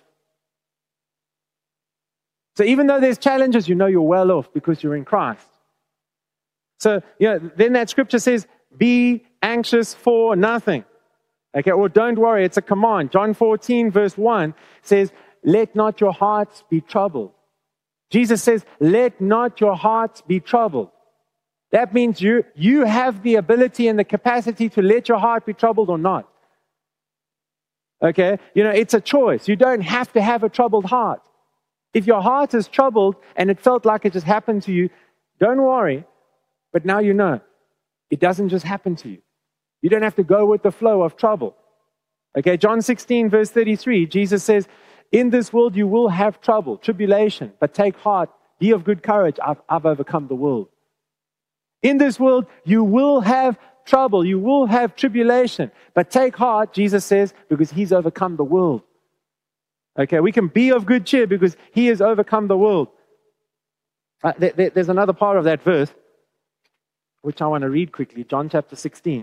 So even though there's challenges, you know you're well off because you're in Christ. So, you know, then that scripture says, be anxious for nothing. Okay, or don't worry, it's a command. John fourteen verse one says, let not your hearts be troubled. Jesus says, let not your hearts be troubled. That means you, you have the ability and the capacity to let your heart be troubled or not. Okay, you know, it's a choice. You don't have to have a troubled heart. If your heart is troubled and it felt like it just happened to you, don't worry. But now you know, it doesn't just happen to you. You don't have to go with the flow of trouble. Okay, John sixteen verse thirty-three, Jesus says, in this world you will have trouble, tribulation, but take heart, be of good courage, I've, I've overcome the world. In this world you will have trouble, you will have tribulation, but take heart, Jesus says, because He's overcome the world. Okay, we can be of good cheer because He has overcome the world. Uh, there, there, there's another part of that verse, which I want to read quickly, John chapter sixteen.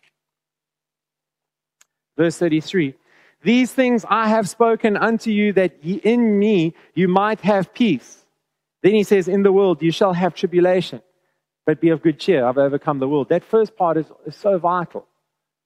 Verse thirty-three, these things I have spoken unto you, that ye, in me you might have peace. Then He says, in the world you shall have tribulation, but be of good cheer, I've overcome the world. That first part is, is so vital.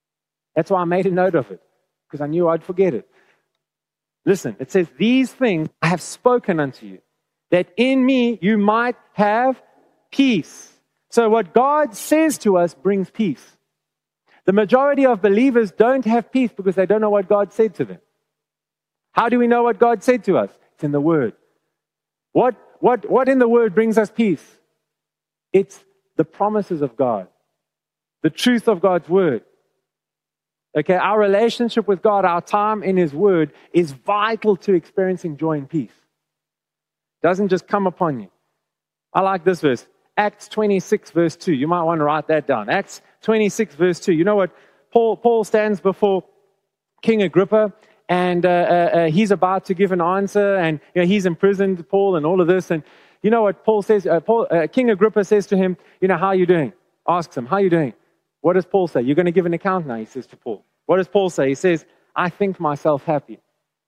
That's why I made a note of it, because I knew I'd forget it. Listen, it says, these things I have spoken unto you, that in me you might have peace. So what God says to us brings peace. The majority of believers don't have peace because they don't know what God said to them. How do we know what God said to us? It's in the Word. What, what, what in the Word brings us peace? It's the promises of God, the truth of God's Word. Okay, our relationship with God, our time in His Word is vital to experiencing joy and peace. It doesn't just come upon you. I like this verse, Acts twenty-six, verse two. You might want to write that down. Acts twenty-six, verse two. You know what? Paul, Paul stands before King Agrippa, and uh, uh, uh, he's about to give an answer, and you know, he's imprisoned, Paul, and all of this. And you know what Paul says? Uh, Paul, uh, King Agrippa says to him, you know, how are you doing? Asks him, how are you doing? What does Paul say? You're going to give an account now, he says to Paul. What does Paul say? He says, I think myself happy.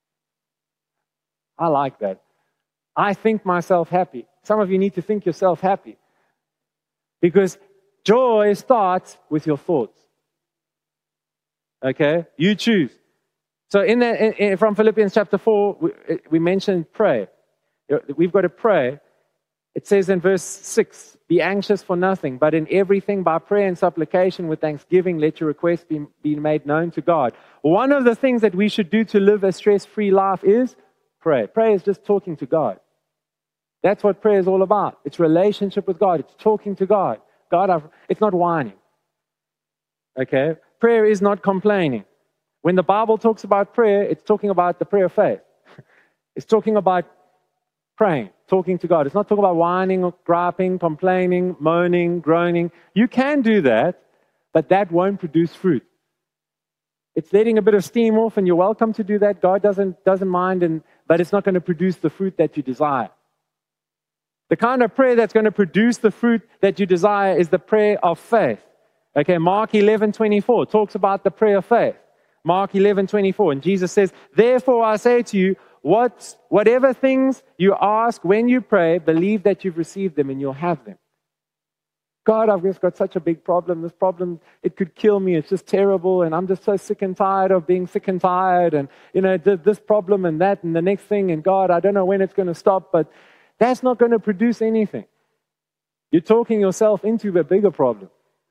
I like that. I think myself happy. Some of you need to think yourself happy. Because joy starts with your thoughts. Okay? You choose. So in the, in, in, from Philippians chapter four, we, we mentioned pray. We've got to pray. It says in verse six, be anxious for nothing, but in everything by prayer and supplication with thanksgiving, let your requests be, be made known to God. One of the things that we should do to live a stress-free life is pray. Prayer is just talking to God. That's what prayer is all about. It's relationship with God. It's talking to God. God, I've, it's not whining. Okay? Prayer is not complaining. When the Bible talks about prayer, it's talking about the prayer of faith. It's talking about praying, talking to God. It's not talking about whining or griping, complaining, moaning, groaning. You can do that, but that won't produce fruit. It's letting a bit of steam off, and you're welcome to do that. God doesn't, doesn't mind, and, but it's not going to produce the fruit that you desire. The kind of prayer that's going to produce the fruit that you desire is the prayer of faith. Okay, Mark eleven twenty-four talks about the prayer of faith. Mark eleven twenty-four, and Jesus says, therefore I say to you, what, whatever things you ask when you pray, believe that you've received them and you'll have them. God, I've just got such a big problem. This problem, it could kill me. It's just terrible, and I'm just so sick and tired of being sick and tired, and you know, this problem and that and the next thing, and God, I don't know when it's going to stop, but that's not going to produce anything. You're talking yourself into a bigger problem.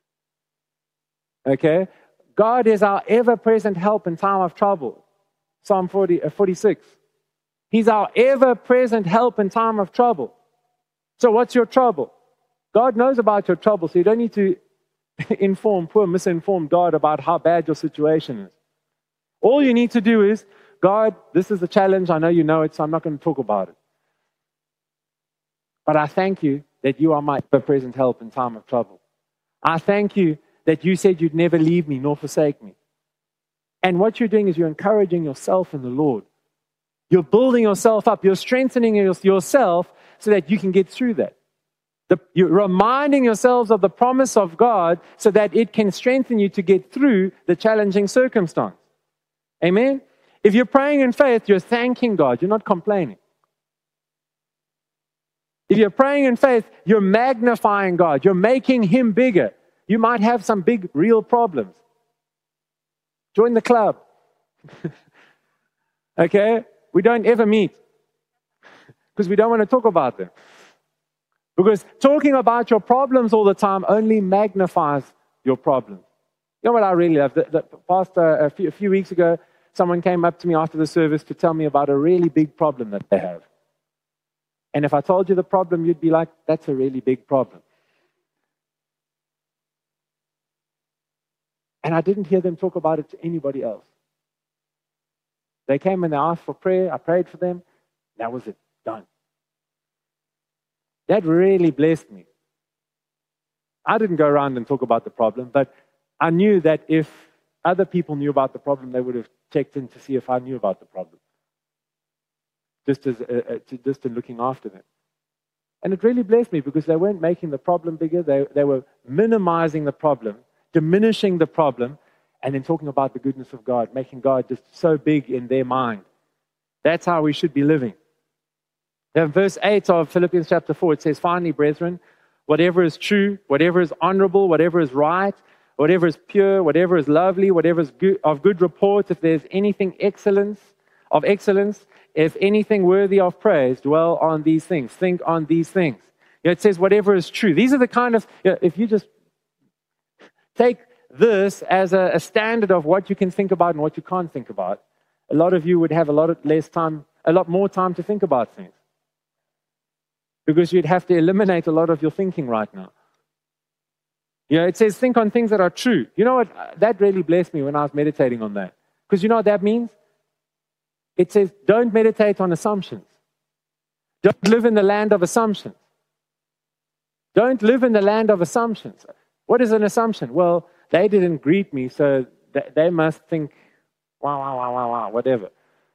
Okay? God is our ever-present help in time of trouble. Psalm forty, uh, forty-six. He's our ever-present help in time of trouble. So what's your trouble? God knows about your trouble, so you don't need to inform poor, misinformed God about how bad your situation is. All you need to do is, God, this is the challenge. I know you know it, so I'm not going to talk about it. But I thank you that you are my ever-present help in time of trouble. I thank you that you said you'd never leave me nor forsake me. And what you're doing is you're encouraging yourself in the Lord. You're building yourself up. You're strengthening yourself so that you can get through that. The, you're reminding yourselves of the promise of God so that it can strengthen you to get through the challenging circumstance. Amen? If you're praying in faith, you're thanking God. You're not complaining. If you're praying in faith, you're magnifying God. You're making Him bigger. You might have some big, real problems. Join the club. Okay? We don't ever meet because we don't want to talk about them. Because talking about your problems all the time only magnifies your problems. You know what I really love? The, the past uh, a, few, a few weeks ago, someone came up to me after the service to tell me about a really big problem that they have. And if I told you the problem, you'd be like, that's a really big problem. And I didn't hear them talk about it to anybody else. They came and they asked for prayer. I prayed for them. That was it. Done. That really blessed me. I didn't go around and talk about the problem, but I knew that if other people knew about the problem, they would have checked in to see if I knew about the problem. Just as uh, uh, to, just in looking after them. And it really blessed me because they weren't making the problem bigger. They, they were minimizing the problem, diminishing the problem, and then talking about the goodness of God, making God just so big in their mind. That's how we should be living. In verse eight of Philippians chapter four, it says, finally, brethren, whatever is true, whatever is honorable, whatever is right, whatever is pure, whatever is lovely, whatever is good, of good report, if there's anything excellence, of excellence, if anything worthy of praise, dwell on these things. Think on these things. You know, it says whatever is true. These are the kind of, you know, if you just take this as a, a standard of what you can think about and what you can't think about, a lot of you would have a lot of less time, a lot more time to think about things. Because you'd have to eliminate a lot of your thinking right now. You know, it says think on things that are true. You know what? That really blessed me when I was meditating on that. Because you know what that means? It says don't meditate on assumptions. Don't live in the land of assumptions. Don't live in the land of assumptions. What is an assumption? Well, they didn't greet me, so they must think, wow, wow, wow, wow, wow, whatever.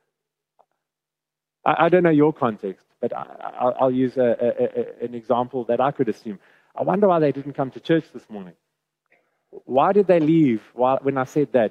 I, I don't know your context, but I, I'll, I'll use a, a, a, an example that I could assume. I wonder why they didn't come to church this morning. Why did they leave while, when I said that?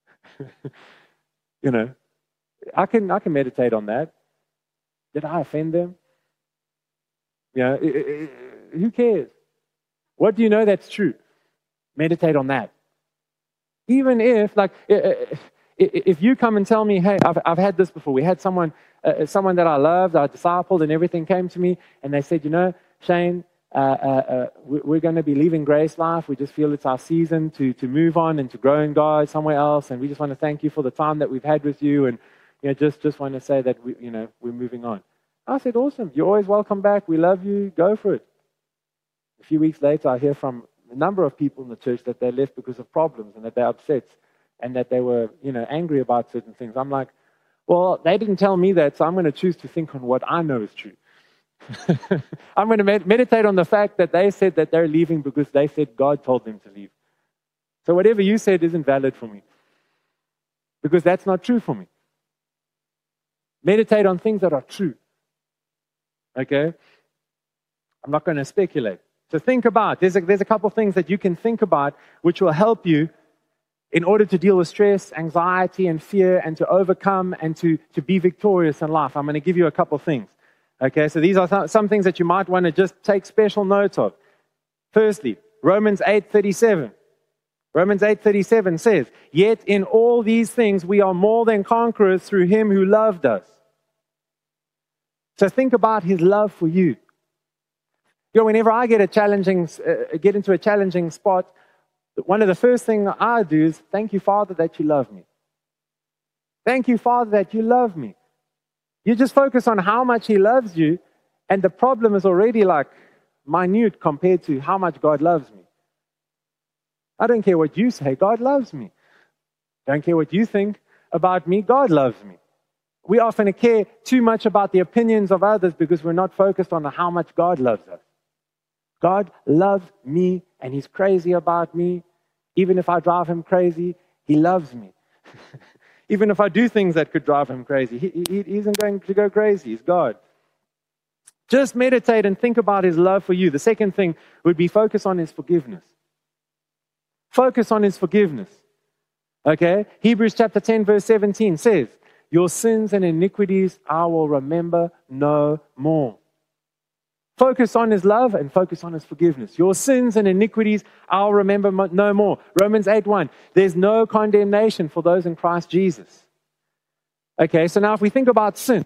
You know, I can I can meditate on that. Did I offend them? You know, it, it, who cares? What do you know that's true? Meditate on that. Even if, like, if you come and tell me, hey, I've, I've had this before. We had someone, uh, someone that I loved, I discipled, and everything came to me, and they said, you know, Shane, uh, uh, uh, we're going to be leaving Grace Life. We just feel it's our season to to move on and to grow in God somewhere else, and we just want to thank you for the time that we've had with you, and you know, just just want to say that we, you know, we're moving on. I said, awesome. You're always welcome back. We love you. Go for it. A few weeks later, I hear from a number of people in the church that they left because of problems and that they're upset and that they were, you know, angry about certain things. I'm like, well, they didn't tell me that, so I'm going to choose to think on what I know is true. I'm going to med- meditate on the fact that they said that they're leaving because they said God told them to leave. So whatever you said isn't valid for me because that's not true for me. Meditate on things that are true. Okay? I'm not going to speculate. So think about, there's a, there's a couple of things that you can think about which will help you in order to deal with stress, anxiety, and fear, and to overcome and to, to be victorious in life. I'm going to give you a couple of things. Okay, so these are th- some things that you might want to just take special note of. Firstly, Romans eight thirty-seven. Romans eight thirty-seven says, yet in all these things we are more than conquerors through him who loved us. So think about his love for you. You know, whenever I get a challenging, uh, get into a challenging spot, one of the first things I do is, thank you, Father, that you love me. Thank you, Father, that you love me. You just focus on how much he loves you, and the problem is already like minute compared to how much God loves me. I don't care what you say, God loves me. Don't care what you think about me, God loves me. We often care too much about the opinions of others because we're not focused on how much God loves us. God loves me, and he's crazy about me. Even if I drive him crazy, he loves me. Even if I do things that could drive him crazy, he, he, he isn't going to go crazy. He's God. Just meditate and think about his love for you. The second thing would be focus on his forgiveness. Focus on his forgiveness. Okay? Hebrews chapter ten, verse seventeen says, your sins and iniquities I will remember no more. Focus on his love and focus on his forgiveness. Your sins and iniquities I'll remember no more. Romans eight one. There's no condemnation for those in Christ Jesus. Okay, so now if we think about sin.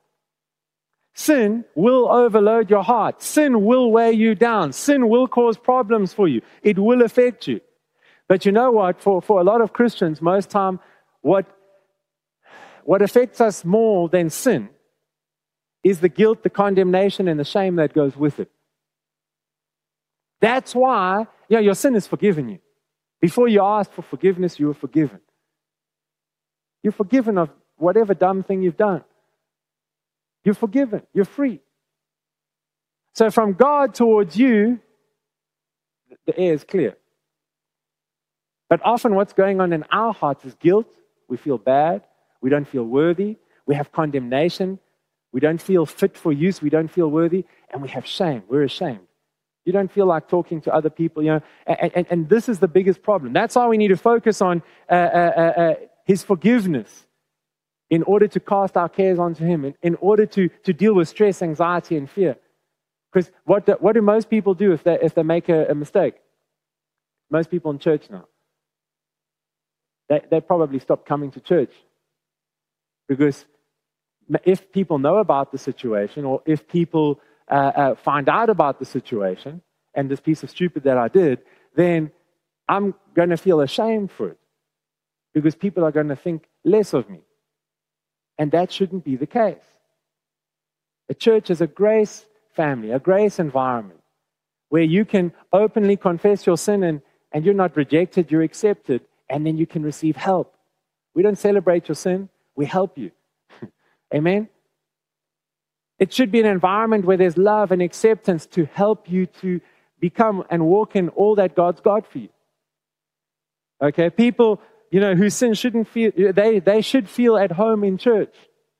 Sin will overload your heart. Sin will weigh you down. Sin will cause problems for you. It will affect you. But you know what? For, for a lot of Christians, most time, what, what affects us more than sin is the guilt, the condemnation, and the shame that goes with it. That's why, you know, your sin is forgiven you. Before you asked for forgiveness, you were forgiven. You're forgiven of whatever dumb thing you've done. You're forgiven. You're free. So from God towards you, the air is clear. But often what's going on in our hearts is guilt. We feel bad. We don't feel worthy. We have condemnation. We don't feel fit for use. We don't feel worthy. And we have shame. We're ashamed. You don't feel like talking to other people, you know. And, and, and this is the biggest problem. That's why we need to focus on uh, uh, uh, his forgiveness in order to cast our cares onto him, in, in order to, to deal with stress, anxiety, and fear. Because what do, what do most people do if they, if they make a, a mistake? most people in church now? They, they probably stopped coming to church. Because if people know about the situation, or if people uh, uh, find out about the situation, and this piece of stupid that I did, then I'm going to feel ashamed for it. Because people are going to think less of me. And that shouldn't be the case. A church is a grace family, a grace environment, where you can openly confess your sin and, and you're not rejected, you're accepted, and then you can receive help. We don't celebrate your sin, we help you. Amen? It should be an environment where there's love and acceptance to help you to become and walk in all that God's got for you. Okay, people, you know, whose sin shouldn't feel, they, they should feel at home in church.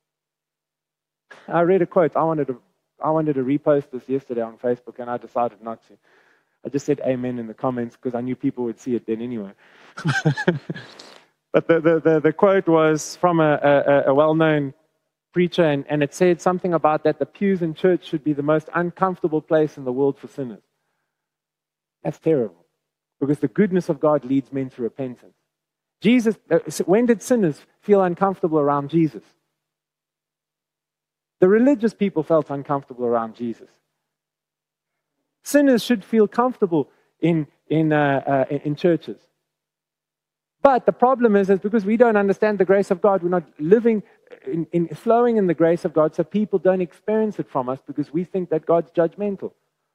I read a quote. I wanted to, I wanted to repost this yesterday on Facebook, and I decided not to. I just said amen in the comments because I knew people would see it then anyway. But the, the, the, the quote was from a, a, a well-known preacher, and, and it said something about that the pews in church should be the most uncomfortable place in the world for sinners. That's terrible, because the goodness of God leads men to repentance. Jesus, when did sinners feel uncomfortable around Jesus? The religious people felt uncomfortable around Jesus. Sinners should feel comfortable in, in, uh, uh, in churches. But the problem is, is because we don't understand the grace of God, we're not living, in, in flowing in the grace of God, so people don't experience it from us because we think that God's judgmental.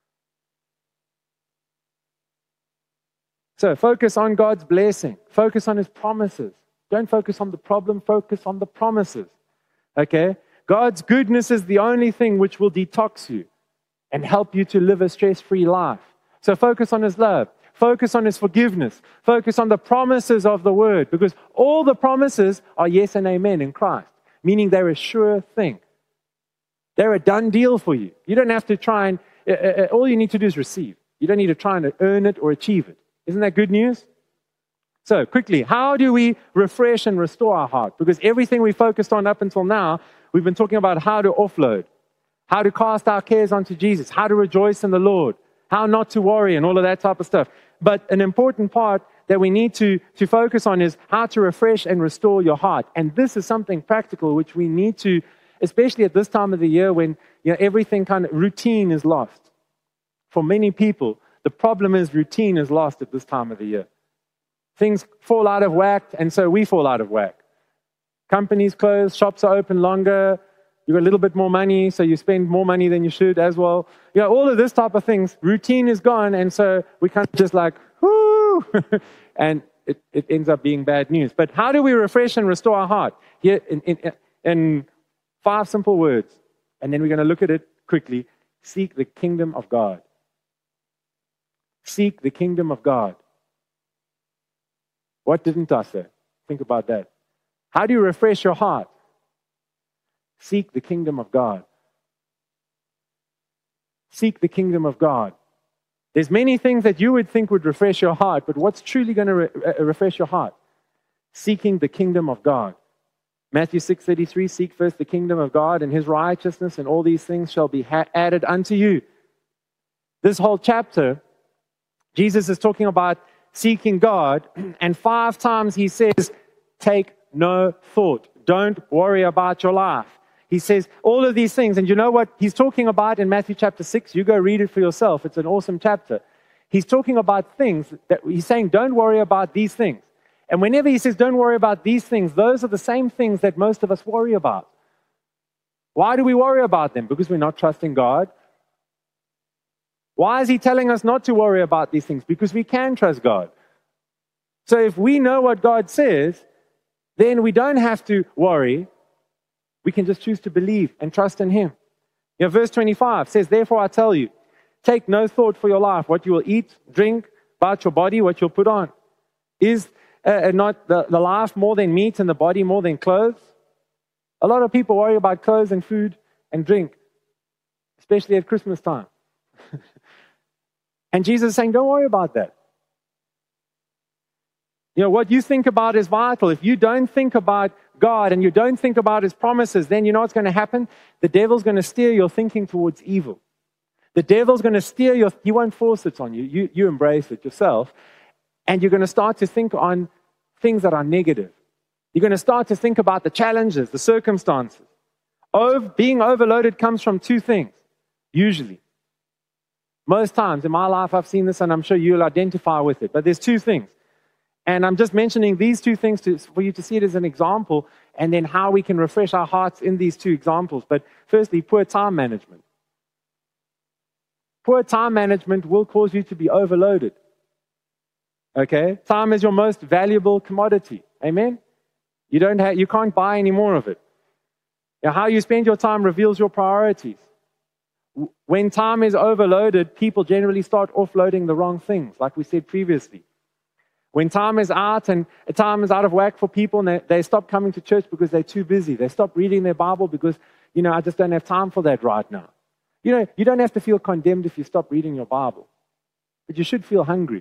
So focus on God's blessing. Focus on His promises. Don't focus on the problem, focus on the promises. Okay? God's goodness is the only thing which will detox you and help you to live a stress-free life. So focus on His love. Focus on His forgiveness. Focus on the promises of the Word, because all the promises are yes and amen in Christ, meaning they're a sure thing. They're a done deal for you. You don't have to try and, uh, uh, all you need to do is receive. You don't need to try and earn it or achieve it. Isn't that good news? So quickly, how do we refresh and restore our heart? Because everything we focused on up until now, we've been talking about how to offload, how to cast our cares onto Jesus, how to rejoice in the Lord, how not to worry, and all of that type of stuff. But an important part that we need to, to focus on is how to refresh and restore your heart. And this is something practical which we need to, especially at this time of the year when, you know, everything kind of routine is lost. For many people, the problem is routine is lost at this time of the year. Things fall out of whack, and so we fall out of whack. Companies close, shops are open longer, you got a little bit more money, so you spend more money than you should as well. You know, all of this type of things, routine is gone, and so we kind of just like, whoo, and it, it ends up being bad news. But how do we refresh and restore our heart? Here in, in, in five simple words, and then we're going to look at it quickly. Seek the kingdom of God. Seek the kingdom of God. What didn't I say? Think about that. How do you refresh your heart? Seek the kingdom of God. Seek the kingdom of God. There's many things that you would think would refresh your heart, but what's truly going to re- refresh your heart? Seeking the kingdom of God. Matthew six thirty-three, seek first the kingdom of God and His righteousness, and all these things shall be ha- added unto you. This whole chapter, Jesus is talking about seeking God, and five times He says, take no thought. Don't worry about your life. He says all of these things, and you know what He's talking about in Matthew chapter six? You go read it for yourself. It's an awesome chapter. He's talking about things that He's saying, don't worry about these things. And whenever He says, don't worry about these things, those are the same things that most of us worry about. Why do we worry about them? Because we're not trusting God. Why is He telling us not to worry about these things? Because we can trust God. So if we know what God says, then we don't have to worry. We can just choose to believe and trust in Him. You know, verse twenty-five says, therefore I tell you, take no thought for your life, what you will eat, drink, about your body, what you'll put on. Is uh, not the, the life more than meat and the body more than clothes? A lot of people worry about clothes and food and drink, especially at Christmas time. And Jesus is saying, don't worry about that. You know, what you think about is vital. If you don't think about God and you don't think about His promises, then you know what's going to happen? The devil's going to steer your thinking towards evil. The devil's going to steer your, he won't force it on you. You, you embrace it yourself. And you're going to start to think on things that are negative. You're going to start to think about the challenges, the circumstances. Over, being overloaded comes from two things, usually. Most times in my life, I've seen this, and I'm sure you'll identify with it. But there's two things. And I'm just mentioning these two things to, for you to see it as an example, and then how we can refresh our hearts in these two examples. But firstly, poor time management. Poor time management will cause you to be overloaded. Okay? Time is your most valuable commodity. Amen? You don't have, you can't buy any more of it. Now, how you spend your time reveals your priorities. When time is overloaded, people generally start offloading the wrong things, like we said previously. When time is out and time is out of whack for people, and they, they stop coming to church because they're too busy. They stop reading their Bible because, you know, I just don't have time for that right now. You know, you don't have to feel condemned if you stop reading your Bible. But you should feel hungry.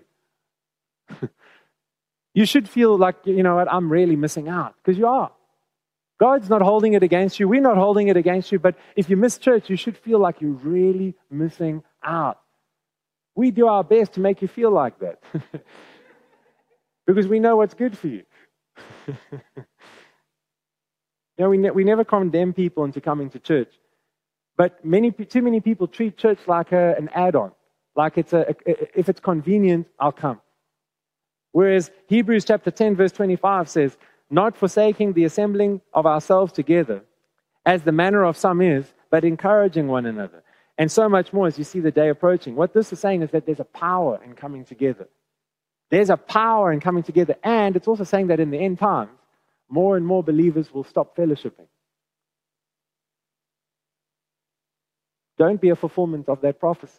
You should feel like, you know what, I'm really missing out, because you are. God's not holding it against you. We're not holding it against you. But if you miss church, you should feel like you're really missing out. We do our best to make you feel like that. Because we know what's good for you. You know, we, ne- we never condemn people into coming to church. But many, too many people treat church like a, an add-on. Like it's a, a, if it's convenient, I'll come. Whereas Hebrews chapter ten, verse twenty-five says, not forsaking the assembling of ourselves together, as the manner of some is, but encouraging one another. And so much more as you see the day approaching. What this is saying is that there's a power in coming together. There's a power in coming together. And it's also saying that in the end times, more and more believers will stop fellowshipping. Don't be a fulfillment of that prophecy.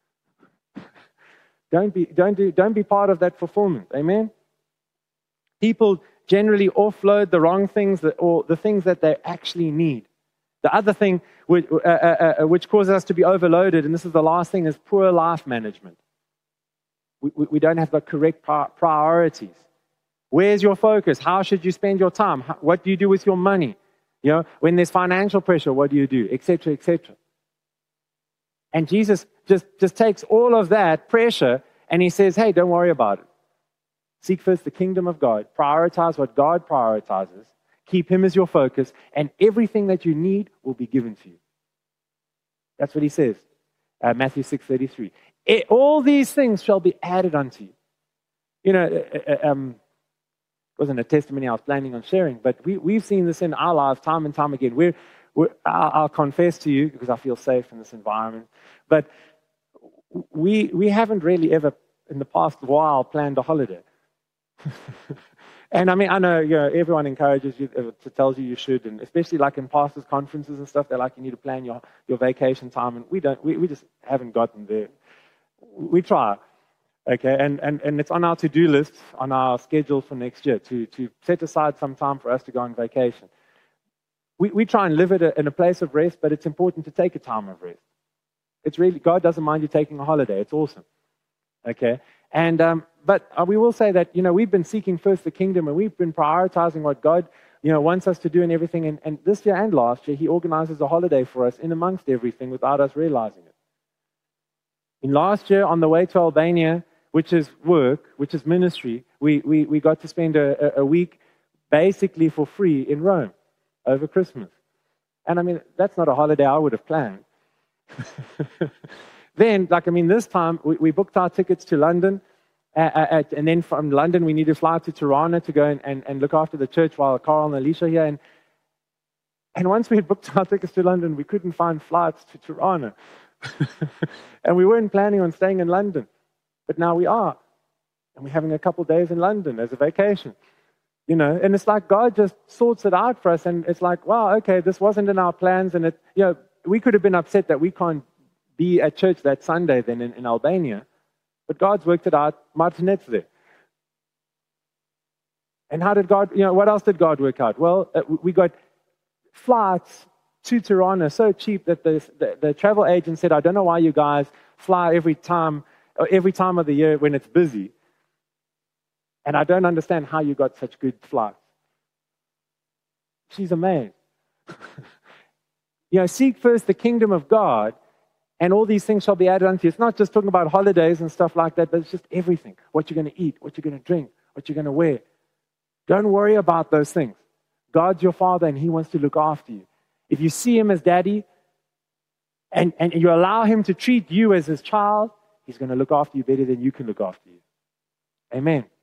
Don't be, don't do, don't be part of that fulfillment. Amen? People generally offload the wrong things that, or the things that they actually need. The other thing which, uh, uh, uh, which causes us to be overloaded, and this is the last thing, is poor life management. We, we, we don't have the correct priorities. Where's your focus? How should you spend your time? How, what do you do with your money? You know, when there's financial pressure, what do you do? Etc. Etc. And Jesus just, just takes all of that pressure and he says, hey, don't worry about it. Seek first the kingdom of God. Prioritize what God prioritizes. Keep him as your focus, and everything that you need will be given to you. That's what he says. Uh, Matthew six thirty-three. It, all these things shall be added unto you. You know, uh, um, it wasn't a testimony I was planning on sharing, but we, we've seen this in our lives time and time again. We're, we're, I'll, I'll confess to you, because I feel safe in this environment, but we, we haven't really ever, in the past while, planned a holiday. And I mean, I know, you know everyone encourages you, uh, tells you you should, and especially like in pastors' conferences and stuff, they're like, you need to plan your, your vacation time, and we don't, we, we just haven't gotten there. We try, okay, and, and, and it's on our to-do list, on our schedule for next year, to, to set aside some time for us to go on vacation. We, we try and live at a, in a place of rest, but it's important to take a time of rest. It's really, God doesn't mind you taking a holiday. It's awesome, okay? And um, but uh, we will say that, you know, we've been seeking first the kingdom, and we've been prioritizing what God, you know, wants us to do and everything. And, and this year and last year, he organizes a holiday for us in amongst everything without us realizing it. In last year, on the way to Albania, which is work, which is ministry, we, we, we got to spend a, a week basically for free in Rome over Christmas. And I mean, that's not a holiday I would have planned. Then, like, I mean, this time, we, we booked our tickets to London, uh, uh, and then from London, we need to fly to Tirana to go and, and, and look after the church while Carl and Alicia are here. And, and once we had booked our tickets to London, we couldn't find flights to Tirana. And we weren't planning on staying in London. But now we are. And we're having a couple of days in London as a vacation. You know, and it's like God just sorts it out for us. And it's like, wow, okay, this wasn't in our plans. And, it, you know, we could have been upset that we can't be at church that Sunday then in, in Albania. But God's worked it out. Martinet's there. And how did God, you know, what else did God work out? Well, uh, we got flights to Tirana so cheap that the, the, the travel agent said, I don't know why you guys fly every time, or every time of the year when it's busy. And I don't understand how you got such good flights. She's amazed. You know, seek first the kingdom of God, And all these things shall be added unto you. It's not just talking about holidays and stuff like that, but it's just everything. What you're going to eat, what you're going to drink, what you're going to wear. Don't worry about those things. God's your Father and He wants to look after you. If you see Him as Daddy and, and you allow Him to treat you as His child, He's going to look after you better than you can look after you. Amen.